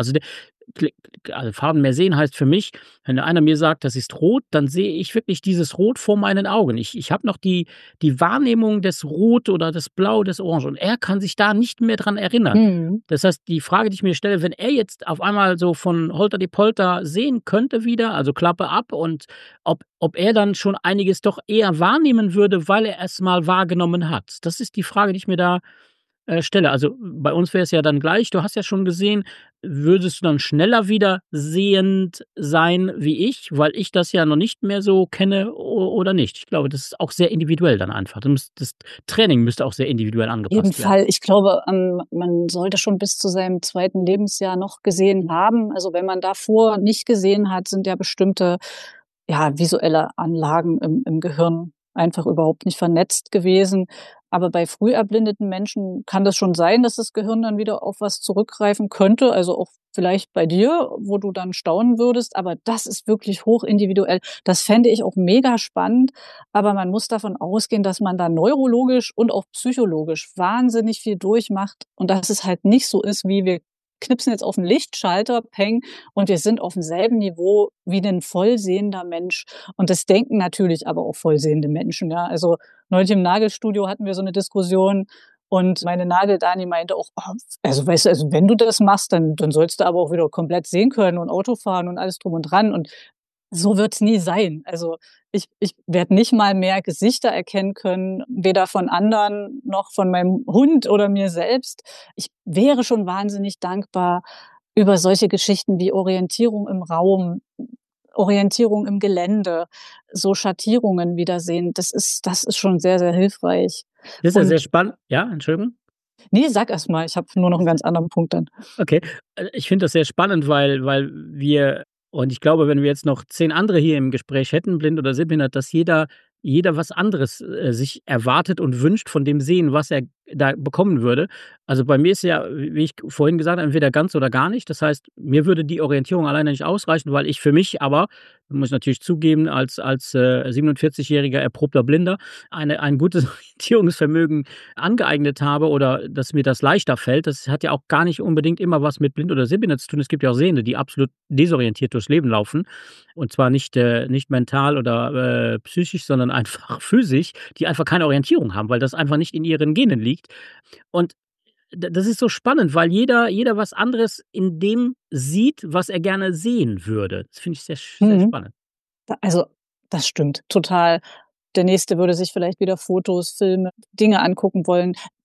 Also Farben mehr sehen heißt für mich, wenn einer mir sagt, das ist rot, dann sehe ich wirklich dieses Rot vor meinen Augen. Ich habe noch die Wahrnehmung des Rot oder des Blau, des Orange und er kann sich da nicht mehr dran erinnern. mhm. Das heißt, die Frage, die ich mir stelle, wenn er jetzt auf einmal so von Holter die Polter sehen könnte wieder, also Klappe ab und ob er dann schon einiges doch eher wahrnehmen würde, weil er es mal wahrgenommen hat. Das ist die Frage, die ich mir da stelle. Also, bei uns wäre es ja dann gleich. Du hast ja schon gesehen, würdest du dann schneller wieder sehend sein wie ich, weil ich das ja noch nicht mehr so kenne oder nicht? Ich glaube, das ist auch sehr individuell dann einfach. Das Training müsste auch sehr individuell Jeden angepasst werden. Fall. Ich glaube, man sollte schon bis zu seinem 2. Lebensjahr noch gesehen haben. Also, wenn man davor nicht gesehen hat, sind ja bestimmte, ja, visuelle Anlagen im Gehirn einfach überhaupt nicht vernetzt gewesen. Aber bei früh erblindeten Menschen kann das schon sein, dass das Gehirn dann wieder auf was zurückgreifen könnte, also auch vielleicht bei dir, wo du dann staunen würdest, aber das ist wirklich hochindividuell. Das fände ich auch mega spannend, aber man muss davon ausgehen, dass man da neurologisch und auch psychologisch wahnsinnig viel durchmacht und dass es halt nicht so ist, wie wir knipsen jetzt auf 'n Lichtschalter, peng, und wir sind aufm selben Niveau wie 'nen vollsehender Mensch. Und das denken natürlich aber auch vollsehende Menschen, ja. Also, neulich im Nagelstudio hatten wir so 'ne Diskussion und meine Nageldani meinte auch: „Oh, also, weißt du, also, wenn du das machst, dann sollst du aber auch wieder komplett sehen können und Auto fahren und alles drum und dran." Und so wird's nie sein. Also, ich werde nicht mal mehr Gesichter erkennen können, weder von anderen noch von meinem Hund oder mir selbst. Ich wäre schon wahnsinnig dankbar über solche Geschichten wie Orientierung im Raum, Orientierung im Gelände, so Schattierungen wiedersehen. Das ist schon sehr, sehr hilfreich. Das ist ja sehr Und spannend. Ja, Entschuldigung? ne, sag erst mal, ich habe nur noch 'n ganz anderen Punkt dann. Okay. Ich finde das sehr spannend, weil wir und ich glaube, wenn wir jetzt noch 10 andere hier im Gespräch hätten, blind oder sehbehindert, dass jeder was anderes, sich erwartet und wünscht von dem Sehen, was er da bekommen würde. Also, bei mir ist ja, wie ich vorhin gesagt habe, entweder ganz oder gar nicht. Das heißt, mir würde die Orientierung alleine nicht ausreichen, weil ich für mich aber, muss ich natürlich zugeben, als 47-jähriger erprobter Blinder ein gutes Orientierungsvermögen angeeignet habe oder dass mir das leichter fällt. Das hat ja auch gar nicht unbedingt immer was mit blind oder sehbehindert zu tun. Es gibt ja auch Sehende, die absolut desorientiert durchs Leben laufen und zwar nicht mental oder, psychisch, sondern einfach physisch, die einfach keine Orientierung haben, weil das einfach nicht in ihren Genen liegt. Und das ist so spannend, weil jeder was anderes in dem sieht, was er gerne sehen würde. Das finde ich sehr Mhm. spannend. Also, das stimmt total. Der Nächste würde sich vielleicht wieder Fotos, Filme, Dinge angucken wollen.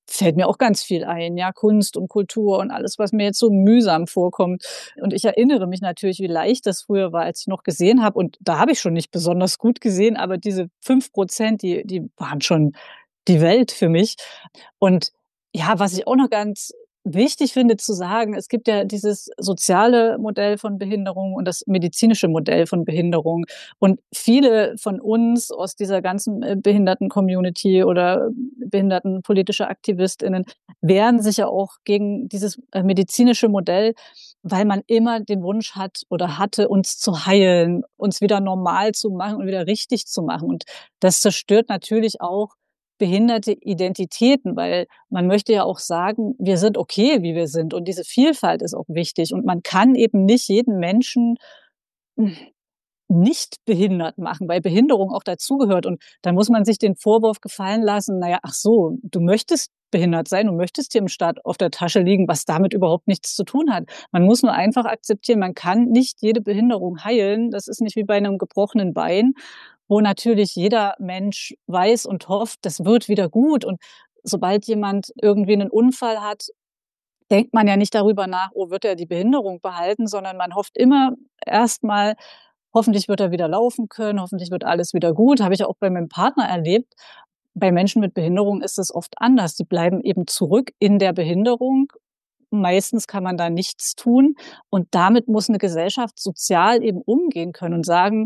fällt mir auch ganz viel ein, ja, Kunst und Kultur und alles, was mir jetzt so mühsam vorkommt. Und ich erinnere mich natürlich, wie leicht das früher war, als ich noch gesehen habe. Und da habe ich schon nicht besonders gut gesehen, aber diese 5%, die waren schon die Welt für mich. Und ja, was ich auch noch ganz wichtig finde zu sagen, es gibt ja dieses soziale Modell von Behinderung und das medizinische Modell von Behinderung. Und viele von uns aus dieser ganzen Behinderten-Community oder behindertenpolitische AktivistInnen wehren sich ja auch gegen dieses medizinische Modell, weil man immer den Wunsch hat oder hatte, uns zu heilen, uns wieder normal zu machen und wieder richtig zu machen. Und das zerstört natürlich auch behinderte Identitäten, weil man möchte ja auch sagen, wir sind okay, wie wir sind. Und diese Vielfalt ist auch wichtig. Und man kann eben nicht jeden Menschen nicht behindert machen, weil Behinderung auch dazugehört. Und dann muss man sich den Vorwurf gefallen lassen, naja, ach so, du möchtest behindert sein, du möchtest hier im Staat auf der Tasche liegen, was damit überhaupt nichts zu tun hat. Man muss nur einfach akzeptieren, man kann nicht jede Behinderung heilen. Das ist nicht wie bei einem gebrochenen Bein, wo natürlich jeder Mensch weiß und hofft, das wird wieder gut. Und sobald jemand irgendwie einen Unfall hat, denkt man ja nicht darüber nach, oh, wird er die Behinderung behalten, sondern man hofft immer erstmal, hoffentlich wird er wieder laufen können, hoffentlich wird alles wieder gut. Habe ich auch bei meinem Partner erlebt. Bei Menschen mit Behinderung ist es oft anders. Die bleiben eben zurück in der Behinderung. Meistens kann man da nichts tun. Und damit muss eine Gesellschaft sozial eben umgehen können und sagen,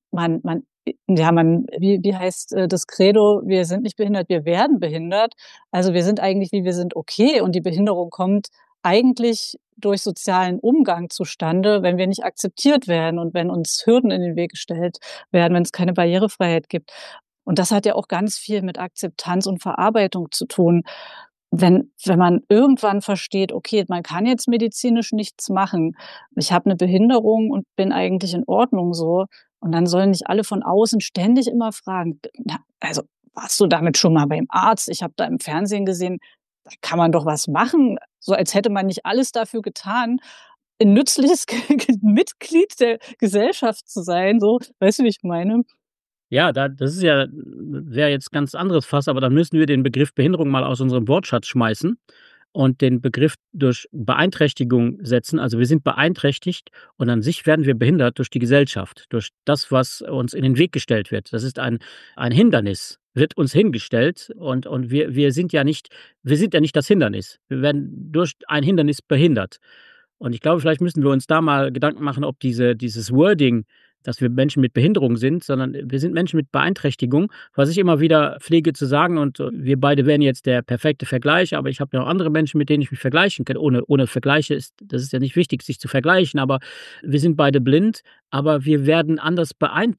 wie heißt das Credo? Wir sind nicht behindert, wir werden behindert. Also wir sind eigentlich, wie wir sind, okay. Und die Behinderung kommt eigentlich durch sozialen Umgang zustande, wenn wir nicht akzeptiert werden und wenn uns Hürden in den Weg gestellt werden, wenn es keine Barrierefreiheit gibt. Und das hat ja auch ganz viel mit Akzeptanz und Verarbeitung zu tun. Wenn man irgendwann versteht, okay, man kann jetzt medizinisch nichts machen, ich habe eine Behinderung und bin eigentlich in Ordnung so, und dann sollen nicht alle von außen ständig immer fragen, na, also warst du damit schon mal beim Arzt? Ich habe da im Fernsehen gesehen, da kann man doch was machen, so als hätte man nicht alles dafür getan, ein nützliches Mitglied der Gesellschaft zu sein, so, weißt du, wie ich meine? Ja, das ist ja wäre jetzt ganz anderes Fass, aber dann müssen wir den Begriff Behinderung mal aus unserem Wortschatz schmeißen und den Begriff durch Beeinträchtigung setzen. Also, wir sind beeinträchtigt und an sich werden wir behindert durch die Gesellschaft, durch das, was uns in den Weg gestellt wird. Das ist ein Hindernis, wird uns hingestellt und wir sind ja nicht das Hindernis. Wir werden durch ein Hindernis behindert. Und ich glaube, vielleicht müssen wir uns da mal Gedanken machen, ob dieses Wording, dass wir Menschen mit Behinderung sind, sondern wir sind Menschen mit Beeinträchtigung, was ich immer wieder pflege zu sagen. Und wir beide wären jetzt der perfekte Vergleich, aber ich habe ja auch andere Menschen, mit denen ich mich vergleichen kann. Ohne Vergleiche das ist ja nicht wichtig, sich zu vergleichen, aber wir sind beide blind, aber wir werden anders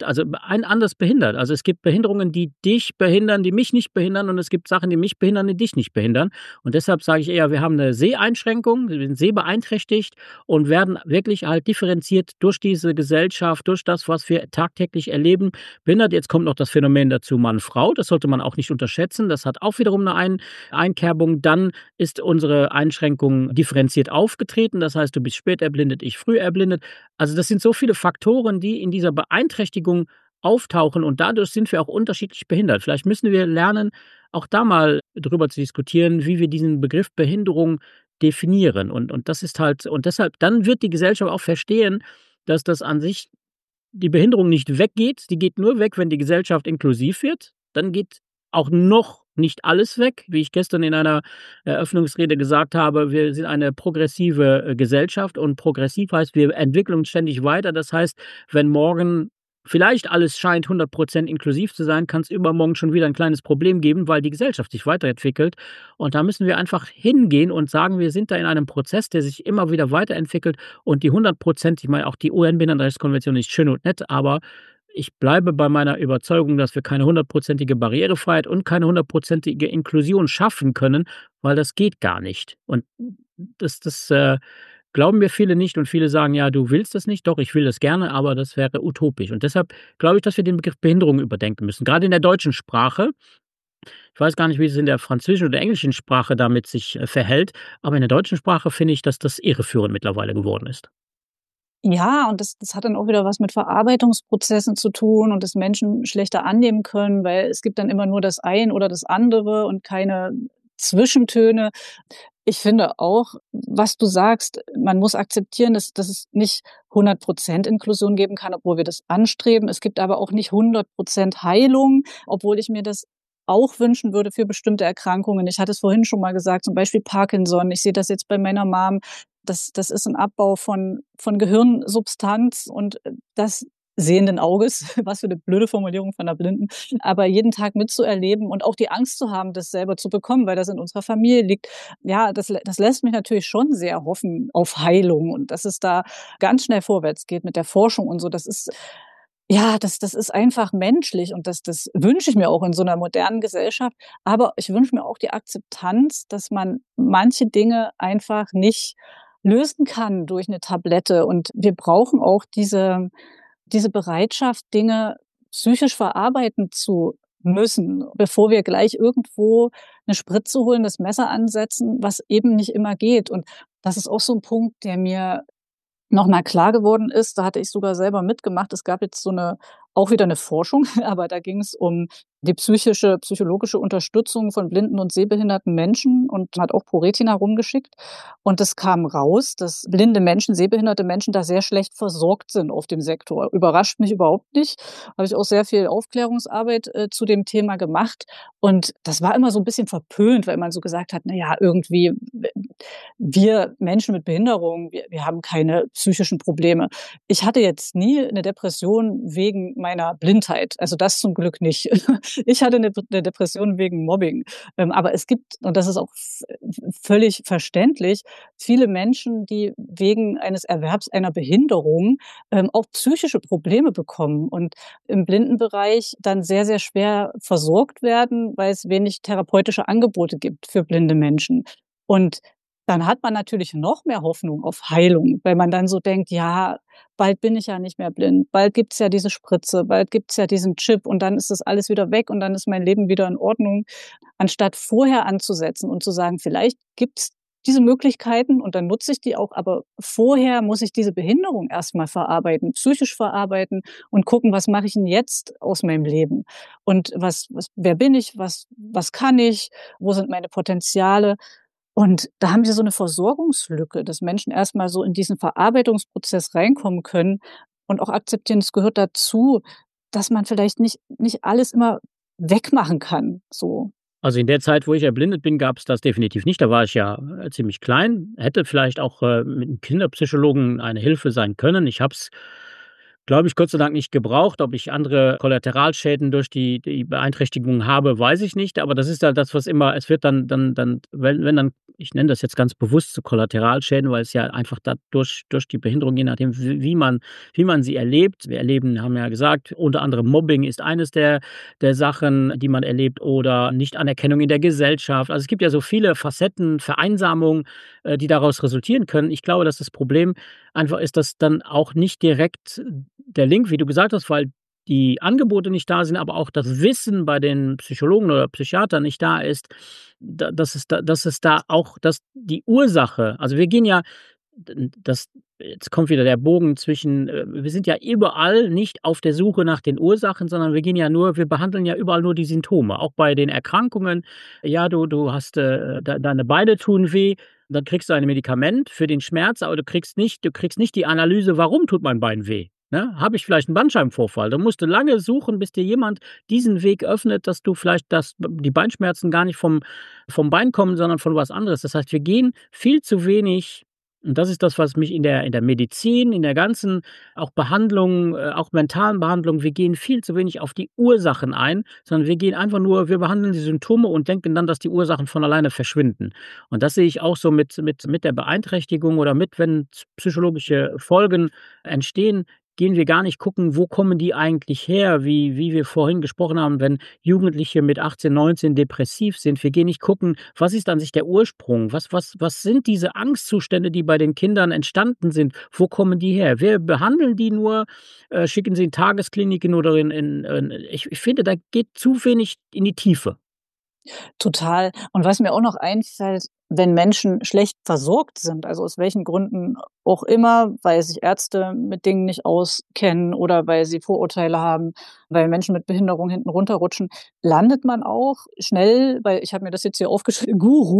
anders behindert. Also es gibt Behinderungen, die dich behindern, die mich nicht behindern, und es gibt Sachen, die mich behindern, die dich nicht behindern. Und deshalb sage ich eher, wir haben eine Seheinschränkung, wir sind sehbeeinträchtigt und werden wirklich halt differenziert durch diese Gesellschaft, durch das, was wir tagtäglich erleben, behindert. Jetzt kommt noch das Phänomen dazu Mann-Frau. Das sollte man auch nicht unterschätzen. Das hat auch wiederum eine Einkerbung. Dann ist unsere Einschränkung differenziert aufgetreten. Das heißt, du bist spät erblindet, ich früh erblindet. Also das sind so viele Faktoren, die in dieser Beeinträchtigung auftauchen, und dadurch sind wir auch unterschiedlich behindert. Vielleicht müssen wir lernen, auch da mal drüber zu diskutieren, wie wir diesen Begriff Behinderung definieren. Und das ist halt, und deshalb, dann wird die Gesellschaft auch verstehen, dass das an sich die Behinderung nicht weggeht. Die geht nur weg, wenn die Gesellschaft inklusiv wird. Dann geht auch noch nicht alles weg. Wie ich gestern in einer Eröffnungsrede gesagt habe, wir sind eine progressive Gesellschaft, und progressiv heißt, wir entwickeln uns ständig weiter. Das heißt, wenn morgen vielleicht alles scheint 100% inklusiv zu sein, kann es übermorgen schon wieder ein kleines Problem geben, weil die Gesellschaft sich weiterentwickelt. Und da müssen wir einfach hingehen und sagen, wir sind da in einem Prozess, der sich immer wieder weiterentwickelt, und die 100%, ich meine, auch die UN-Behindertenrechtskonvention ist schön und nett, aber ich bleibe bei meiner Überzeugung, dass wir keine 100%ige Barrierefreiheit und keine 100%ige Inklusion schaffen können, weil das geht gar nicht. Und das glauben mir viele nicht, und viele sagen, ja, du willst das nicht. Doch, ich will das gerne, aber das wäre utopisch. Und deshalb glaube ich, dass wir den Begriff Behinderung überdenken müssen. Gerade in der deutschen Sprache. Ich weiß gar nicht, wie es in der französischen oder englischen Sprache damit sich verhält, aber in der deutschen Sprache finde ich, dass das irreführend mittlerweile geworden ist. Ja, und das hat dann auch wieder was mit Verarbeitungsprozessen zu tun und das Menschen schlechter annehmen können, weil es gibt dann immer nur das eine oder das andere und keine Zwischentöne. Ich finde auch, was du sagst, man muss akzeptieren, dass es nicht 100% Inklusion geben kann, obwohl wir das anstreben. Es gibt aber auch nicht 100% Heilung, obwohl ich mir das auch wünschen würde für bestimmte Erkrankungen. Ich hatte es vorhin schon mal gesagt, zum Beispiel Parkinson. Ich sehe das jetzt bei meiner Mom. Das ist ein Abbau von Gehirnsubstanz und das sehenden Auges, was für eine blöde Formulierung von 'ner Blinden, aber jeden Tag mitzuerleben und auch die Angst zu haben, das selber zu bekommen, weil das in unserer Familie liegt. Ja, das lässt mich natürlich schon sehr hoffen auf Heilung und dass es da ganz schnell vorwärts geht mit der Forschung und so. Das ist ja, das ist einfach menschlich und das wünsche ich mir auch in so 'ner modernen Gesellschaft. Aber ich wünsche mir auch die Akzeptanz, dass man manche Dinge einfach nicht lösen kann durch 'ne Tablette. Und wir brauchen auch diese Bereitschaft, Dinge psychisch verarbeiten zu müssen, bevor wir gleich irgendwo 'ne Spritze holen, das Messer ansetzen, was eben nicht immer geht. Und das ist auch so 'n Punkt, der mir noch mal klar geworden ist. Da hatte ich sogar selber mitgemacht. Es gab jetzt so 'ne auch wieder 'ne Forschung, aber da ging's um die psychologische Unterstützung von blinden und sehbehinderten Menschen und hat auch ProRetina rumgeschickt. Und es kam raus, dass blinde Menschen, sehbehinderte Menschen da sehr schlecht versorgt sind auf dem Sektor. Überrascht mich überhaupt nicht. Habe ich auch sehr viel Aufklärungsarbeit, zu dem Thema gemacht. Und das war immer so 'n bisschen verpönt, weil man so gesagt hat: „Na ja, irgendwie wir Menschen mit Behinderung, wir haben keine psychischen Probleme." Ich hatte jetzt nie 'ne Depression wegen meiner Blindheit, also das zum Glück nicht. Ich hatte 'ne Depression wegen Mobbing. Aber es gibt, und das ist auch völlig verständlich, viele Menschen, die wegen eines Erwerbs einer Behinderung, auch psychische Probleme bekommen und im Blindenbereich dann sehr, sehr schwer versorgt werden, weil es wenig therapeutische Angebote gibt für blinde Menschen. Und dann hat man natürlich noch mehr Hoffnung auf Heilung, weil man dann so denkt: „Ja, bald bin ich ja nicht mehr blind, bald gibt's ja diese Spritze, bald gibt's ja diesen Chip und dann ist das alles wieder weg und dann ist mein Leben wieder in Ordnung." Anstatt vorher anzusetzen und zu sagen: „Vielleicht gibt's diese Möglichkeiten und dann nutze ich die auch, aber vorher muss ich diese Behinderung erst mal verarbeiten, psychisch verarbeiten und gucken, was mache ich 'n jetzt aus meinem Leben und was wer bin ich, was kann ich, wo sind meine Potenziale?" Und da haben wir so 'ne Versorgungslücke, dass Menschen erst mal so in diesen Verarbeitungsprozess reinkommen können und auch akzeptieren, es gehört dazu, dass man vielleicht nicht alles immer wegmachen kann, so. Also, in der Zeit, wo ich erblindet bin, gab's das definitiv nicht. Da war ich ja, ziemlich klein, hätte vielleicht auch, mit 'nem Kinderpsychologen eine Hilfe sein können. Ich habe es, glaube ich, Gott sei Dank nicht gebraucht. Ob ich andere Kollateralschäden durch die Beeinträchtigung habe, weiß ich nicht, aber das ist ja das, was immer es wird dann wenn dann ich nenne das jetzt ganz bewusst so Kollateralschäden, weil es ja einfach da durch die Behinderung, je nachdem, wie man sie erlebt. Wir erleben haben ja gesagt, unter anderem Mobbing ist eines der Sachen, die man erlebt oder Nichtanerkennung in der Gesellschaft. Also, es gibt ja so viele Facetten, Vereinsamung, die daraus resultieren können. Ich glaube, dass das Problem einfach ist, dass dann auch nicht direkt der Link, wie du gesagt hast, weil die Angebote nicht da sind, aber auch das Wissen bei den Psychologen oder Psychiatern nicht da ist, dass es da auch dass die Ursache also, wir gehen ja das jetzt kommt wieder der Bogen zwischen wir sind ja überall nicht auf der Suche nach den Ursachen, sondern wir behandeln ja überall nur die Symptome, auch bei den Erkrankungen. Ja, du hast, deine Beine tun weh, dann kriegst du ein Medikament für den Schmerz, aber du kriegst nicht die Analyse: „Warum tut mein Bein weh?" Ne? Habe ich vielleicht einen Bandscheibenvorfall? Da musst du lange suchen, bis dir jemand diesen Weg öffnet, dass du vielleicht die Beinschmerzen gar nicht vom Bein kommen, sondern von was anderes. Das heißt, wir gehen viel zu wenig und das ist das, was mich in der Medizin, in der ganzen auch Behandlung, auch mentalen Behandlung wir gehen viel zu wenig auf die Ursachen ein, sondern wir behandeln die Symptome und denken dann, dass die Ursachen von alleine verschwinden. Und das sehe ich auch so mit der Beeinträchtigung oder wenn psychologische Folgen entstehen, gehen wir gar nicht gucken, wo kommen die eigentlich her, wie wir vorhin gesprochen haben, wenn Jugendliche mit 18, 19 depressiv sind. Wir gehen nicht gucken, was ist an sich der Ursprung? Was sind diese Angstzustände, die bei den Kindern entstanden sind? Wo kommen die her? Wir behandeln die nur, schicken sie in Tageskliniken oder ich finde, da geht zu wenig in die Tiefe. Total. Und was mir auch noch einfällt, wenn Menschen schlecht versorgt sind, also aus welchen Gründen auch immer, weil sich Ärzte mit Dingen nicht auskennen oder weil sie Vorurteile haben, weil Menschen mit Behinderung hinten runterrutschen, landet man auch schnell ich habe mir das jetzt hier aufgeschrieben,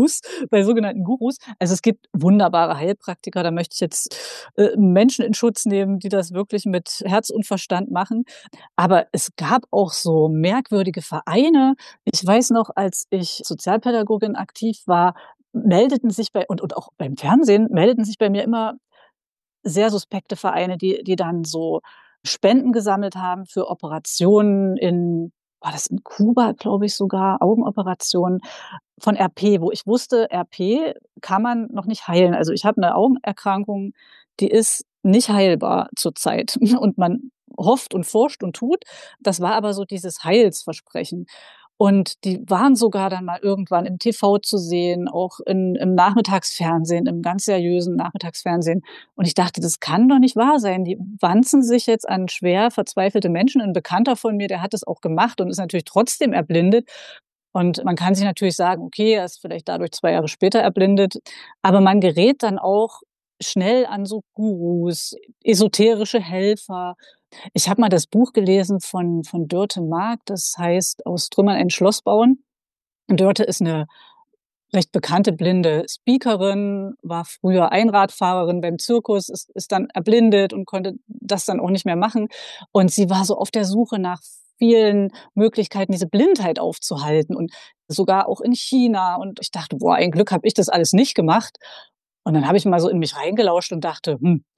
bei sogenannten Gurus. Also, es gibt wunderbare Heilpraktiker, da möchte ich jetzt, Menschen in Schutz nehmen, die das wirklich mit Herz und Verstand machen. Aber es gab auch so merkwürdige Vereine. Ich weiß noch, als ich Sozialpädagogin aktiv war, meldeten sich und auch beim Fernsehen meldeten sich bei mir immer sehr suspekte Vereine, die dann so Spenden gesammelt haben für Operationen war das in Kuba, glaube ich sogar, Augenoperationen von RP, wo ich wusste, RP kann man noch nicht heilen. Also, ich habe 'ne Augenerkrankung, die ist nicht heilbar zurzeit und man hofft und forscht und tut. Das war aber so dieses Heilsversprechen. Und die waren sogar dann mal irgendwann im TV zu sehen, auch im Nachmittagsfernsehen, im ganz seriösen Nachmittagsfernsehen. Und ich dachte, das kann doch nicht wahr sein. Die wanzen sich jetzt an schwer verzweifelte Menschen. Ein Bekannter von mir, der hat es auch gemacht und ist natürlich trotzdem erblindet. Und man kann sich natürlich sagen, okay, er ist vielleicht dadurch 2 Jahre später erblindet. Aber man gerät dann auch schnell an so Gurus, esoterische Helfer. Ich habe mal das Buch gelesen von Dörte Mark, das heißt „Aus Trümmern ein Schloss bauen". Dörte ist 'ne recht bekannte blinde Speakerin, war früher Einradfahrerin beim Zirkus, ist dann erblindet und konnte das dann auch nicht mehr machen. Und sie war so auf der Suche nach vielen Möglichkeiten, diese Blindheit aufzuhalten und sogar auch in China. Und ich dachte: „Boah, ein Glück habe ich das alles nicht gemacht." Und dann habe ich mal so in mich reingelauscht und dachte: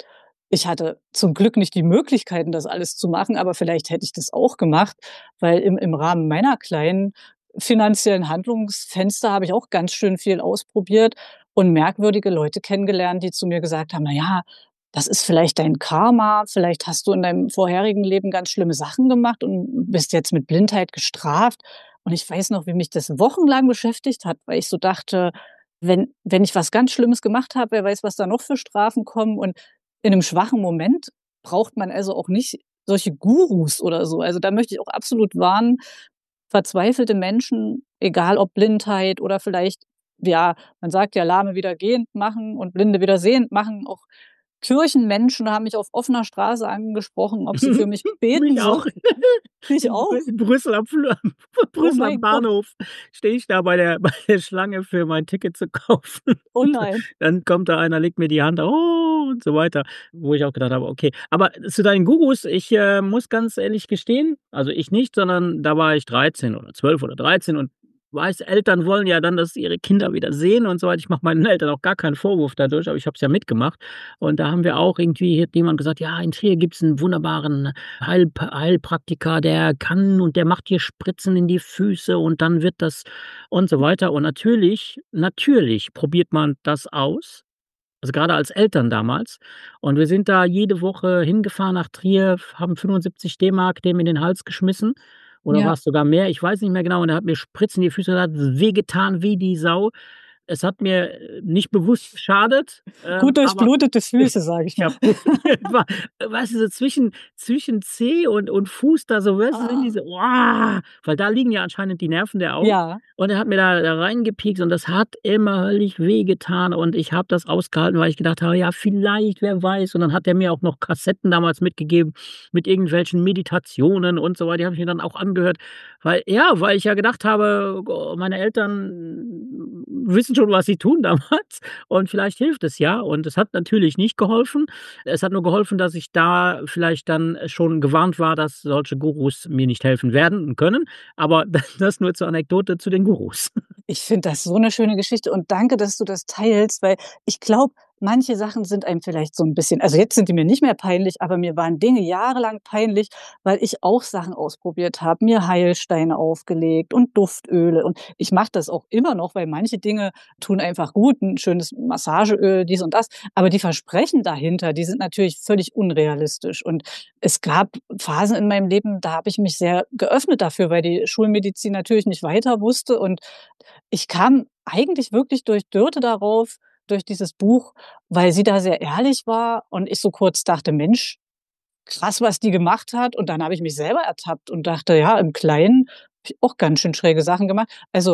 ich hatte zum Glück nicht die Möglichkeiten, das alles zu machen, aber vielleicht hätte ich das auch gemacht, weil im Rahmen meiner kleinen finanziellen Handlungsfenster habe ich auch ganz schön viel ausprobiert und merkwürdige Leute kennengelernt, die zu mir gesagt haben: „Na ja, das ist vielleicht dein Karma, vielleicht hast du in deinem vorherigen Leben ganz schlimme Sachen gemacht und bist jetzt mit Blindheit gestraft." Und ich weiß noch, wie mich das wochenlang beschäftigt hat, weil ich so dachte: Wenn ich was ganz Schlimmes gemacht habe, wer weiß, was da noch für Strafen kommen. Und in 'nem schwachen Moment braucht man also auch nicht solche Gurus oder so. Also, da möchte ich auch absolut warnen, verzweifelte Menschen, egal ob Blindheit oder vielleicht, ja, man sagt ja, Lahme wieder gehend machen und Blinde wieder sehend machen. Auch Kirchenmenschen haben mich auf offener Straße angesprochen, ob sie für mich beten Mich auch. sollen. Ich auch? In Brüssel Oh Brüssel am mein Gott. Bahnhof stehe ich da bei der Schlange für mein Ticket zu kaufen. Oh nein. Dann kommt da einer, legt mir die Hand auf, „Oh" und so weiter, wo ich auch gedacht habe: „Okay." Aber zu deinen Gurus, ich, muss ganz ehrlich gestehen, also ich nicht, sondern da war ich 13 oder 12 oder 13 und weiß, Eltern wollen ja dann, dass ihre Kinder wieder sehen und so weiter. Ich mache meinen Eltern auch gar keinen Vorwurf dadurch, aber ich habe es ja mitgemacht. Und da haben wir auch irgendwie hat jemand gesagt: „Ja, in Trier gibt's 'n wunderbaren Heilpraktiker, der kann und der macht dir Spritzen in die Füße und dann wird das" und so weiter. Und natürlich probiert man das aus, also gerade als Eltern damals. Und wir sind da jede Woche hingefahren nach Trier, haben 75 D-Mark dem in den Hals geschmissen oder Ja. war's sogar mehr, ich weiß nicht mehr genau. Und er hat mir Spritzen in die Füße, hat wehgetan wie die Sau. Es hat mir, nicht bewusst geschadet, Gut aber durchblutete Füße, sage ich ich mal. habe war weißt du, so zwischen Zeh und Fuß da so, weißt du, sind Ah. diese weil da liegen ja anscheinend die Nerven der Augen. Ja. Und er hat mir da reingepiekst und das hat immer höllisch wehgetan und ich habe das ausgehalten, weil ich gedacht habe: „Ja, vielleicht, wer weiß." Und dann hat er mir auch noch Kassetten damals mitgegeben mit irgendwelchen Meditationen und so weiter. Die habe ich mir dann auch angehört, weil ich ja gedacht habe, oh, meine Eltern wissen schon, was sie tun damals und vielleicht hilft es ja. Und es hat natürlich nicht geholfen. Es hat nur geholfen, dass ich da vielleicht dann schon gewarnt war, dass solche Gurus mir nicht helfen werden und können. Aber das nur zur Anekdote zu den Gurus. Ich finde das so 'ne schöne Geschichte und danke, dass du das teilst, weil ich glaube, manche Sachen sind einem vielleicht so 'n bisschen, also, jetzt sind die mir nicht mehr peinlich, aber mir waren Dinge jahrelang peinlich, weil ich auch Sachen ausprobiert habe, mir Heilsteine aufgelegt und Duftöle. Und ich mache das auch immer noch, weil manche Dinge tun einfach gut, 'n schönes Massageöl, dies und das. Aber die Versprechen dahinter, die sind natürlich völlig unrealistisch. Und es gab Phasen in meinem Leben, da habe ich mich sehr geöffnet dafür, weil die Schulmedizin natürlich nicht weiter wusste. Und ich kam eigentlich wirklich durch Dörte darauf, durch dieses Buch, weil sie da sehr ehrlich war und ich so kurz dachte: „Mensch, krass, was die gemacht hat." Und dann habe ich mich selber ertappt und dachte: „Ja, im Kleinen habe ich auch ganz schön schräge Sachen gemacht." Also,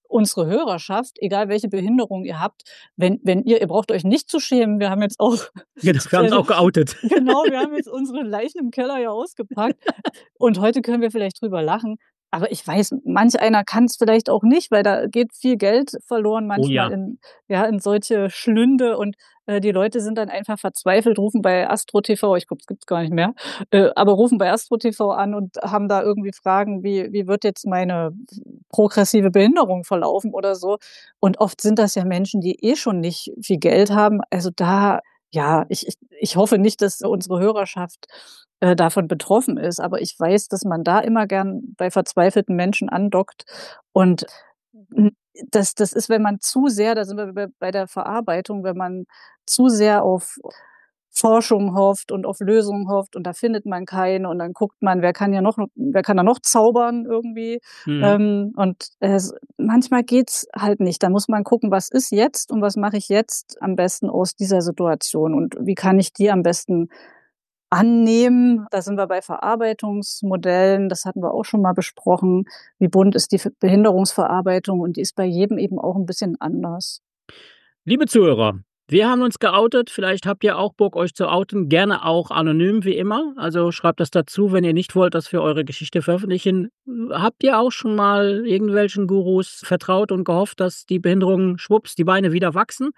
unsere Hörerschaft, egal welche Behinderung ihr habt, wenn ihr braucht euch nicht zu schämen, wir haben jetzt auch... Genau, wir haben es auch geoutet. Genau, wir haben jetzt unsere Leichen im Keller ja ausgepackt und heute können wir vielleicht drüber lachen. Aber ich weiß, manch einer kann es vielleicht auch nicht, weil da geht viel Geld verloren manchmal in solche Schlünde und die Leute sind dann einfach verzweifelt, rufen bei Astro TV, ich glaube, es gibt's gar nicht mehr, aber rufen bei Astro TV an und haben da irgendwie Fragen, wie wird jetzt meine progressive Behinderung verlaufen oder so. Und oft sind das ja Menschen, die schon nicht viel Geld haben. Also da, ja, ich hoffe nicht, dass unsere Hörerschaft davon betroffen ist, aber ich weiß, dass man da immer gern bei verzweifelten Menschen andockt und das ist, wenn man zu sehr, da sind wir bei der Verarbeitung, wenn man zu sehr auf Forschung hofft und auf Lösungen hofft und da findet man keine und dann guckt man, wer kann da noch zaubern irgendwie. Und manchmal geht's halt nicht. Da muss man gucken, was ist jetzt und was mache ich jetzt am besten aus dieser Situation und wie kann ich die am besten annehmen. Da sind wir bei Verarbeitungsmodellen, das hatten wir auch schon mal besprochen. Wie bunt ist die Behinderungsverarbeitung und die ist bei jedem eben auch ein bisschen anders. Liebe Zuhörer, wir haben uns geoutet. Vielleicht habt ihr auch Bock, euch zu outen. Gerne auch anonym, wie immer. Also schreibt das dazu, wenn ihr nicht wollt, dass wir eure Geschichte veröffentlichen. Habt ihr auch schon mal irgendwelchen Gurus vertraut und gehofft, dass die Behinderungen schwupps, die Beine wieder wachsen?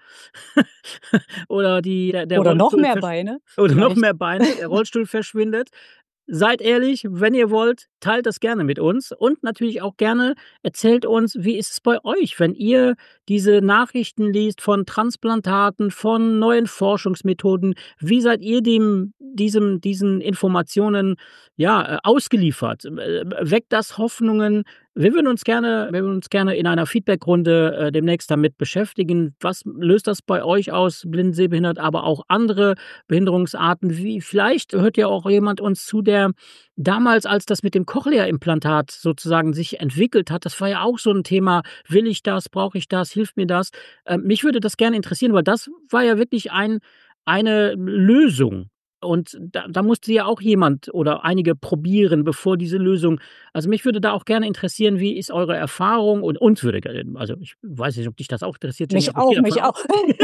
Oder der oder noch mehr Beine. Oder vielleicht noch mehr Beine, der Rollstuhl verschwindet. Seid ehrlich, wenn ihr wollt, teilt das gerne mit uns und natürlich auch gerne erzählt uns, wie ist es bei euch, wenn ihr diese Nachrichten liest von Transplantaten, von neuen Forschungsmethoden, wie seid ihr diesen Informationen ausgeliefert? Weckt das Hoffnungen? Wir würden uns gerne in einer Feedbackrunde demnächst damit beschäftigen. Was löst das bei euch aus, blind, sehbehindert, aber auch andere Behinderungsarten? Vielleicht hört ja auch jemand uns zu, der damals, als das mit dem Cochlea-Implantat sozusagen sich entwickelt hat, das war ja auch so ein Thema, will ich das, brauche ich das, hilft mir das? Mich würde das gerne interessieren, weil das war ja wirklich eine Lösung. Und da musste ja auch jemand oder einige probieren, bevor diese Lösung. Also mich würde da auch gerne interessieren, wie ist eure Erfahrung und uns würde, also ich weiß nicht, ob dich das auch interessiert. Mich auch.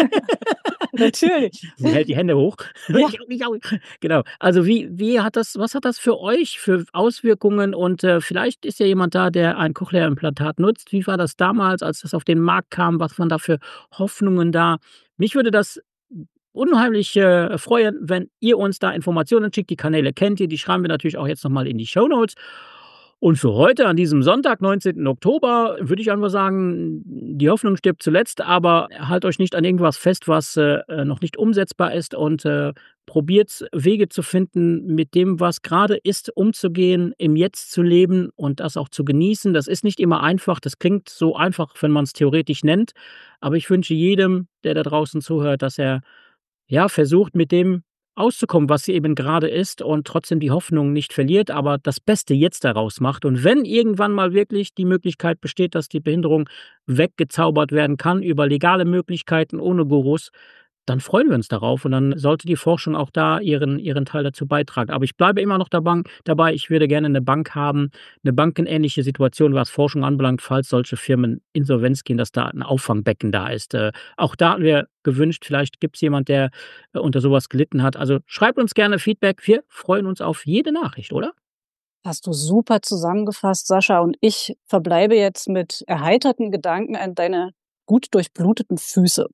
Natürlich. Sie hält die Hände hoch. Ja. Genau. Also was hat das für euch für Auswirkungen und vielleicht ist ja jemand da, der ein Cochlea-Implantat nutzt. Wie war das damals, als das auf den Markt kam? Was waren da für Hoffnungen da? Mich würde das unheimlich freuen, wenn ihr uns da Informationen schickt. Die Kanäle kennt ihr, die schreiben wir natürlich auch jetzt nochmal in die Shownotes. Und für heute, an diesem Sonntag, 19. Oktober, würde ich einfach sagen, die Hoffnung stirbt zuletzt, aber haltet euch nicht an irgendwas fest, was noch nicht umsetzbar ist und probiert Wege zu finden, mit dem, was gerade ist, umzugehen, im Jetzt zu leben und das auch zu genießen. Das ist nicht immer einfach, das klingt so einfach, wenn man es theoretisch nennt, aber ich wünsche jedem, der da draußen zuhört, dass er versucht, mit dem auszukommen, was sie eben gerade ist und trotzdem die Hoffnung nicht verliert, aber das Beste jetzt daraus macht. Und wenn irgendwann mal wirklich die Möglichkeit besteht, dass die Behinderung weggezaubert werden kann über legale Möglichkeiten ohne Gurus, dann freuen wir uns darauf und dann sollte die Forschung auch da ihren Teil dazu beitragen. Aber ich bleibe immer noch dabei, ich würde gerne eine Bank haben, eine bankenähnliche Situation, was Forschung anbelangt, falls solche Firmen Insolvenz gehen, dass da ein Auffangbecken da ist. Auch da hatten wir gewünscht, vielleicht gibt es jemand, der unter sowas gelitten hat. Also schreibt uns gerne Feedback, wir freuen uns auf jede Nachricht, oder? Hast du super zusammengefasst, Sascha, und ich verbleibe jetzt mit erheiterten Gedanken an deine gut durchbluteten Füße.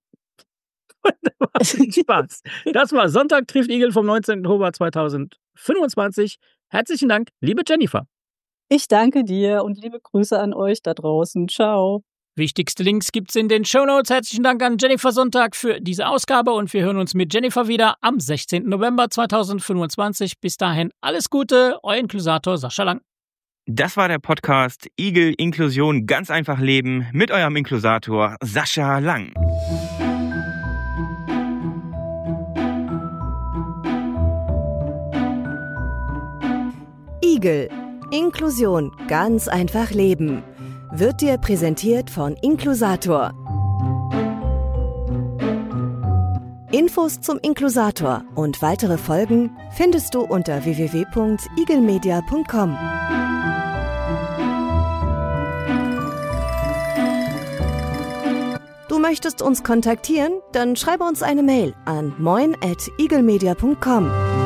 Spaß. Das war Sonntag trifft Igel vom 19. Oktober 2025. Herzlichen Dank, liebe Jennifer. Ich danke dir und liebe Grüße an euch da draußen. Ciao. Wichtigste Links gibt's in den Shownotes. Herzlichen Dank an Jennifer Sonntag für diese Ausgabe und wir hören uns mit Jennifer wieder am 16. November 2025. Bis dahin alles Gute, euer Inklusator Sascha Lang. Das war der Podcast Igel Inklusion ganz einfach leben mit eurem Inklusator Sascha Lang. Igel. Inklusion ganz einfach leben. Wird dir präsentiert von Inklusator. Infos zum Inklusator und weitere Folgen findest du unter www.igelmedia.com. Du möchtest uns kontaktieren? Dann schreibe uns eine Mail an moin@eaglemedia.com.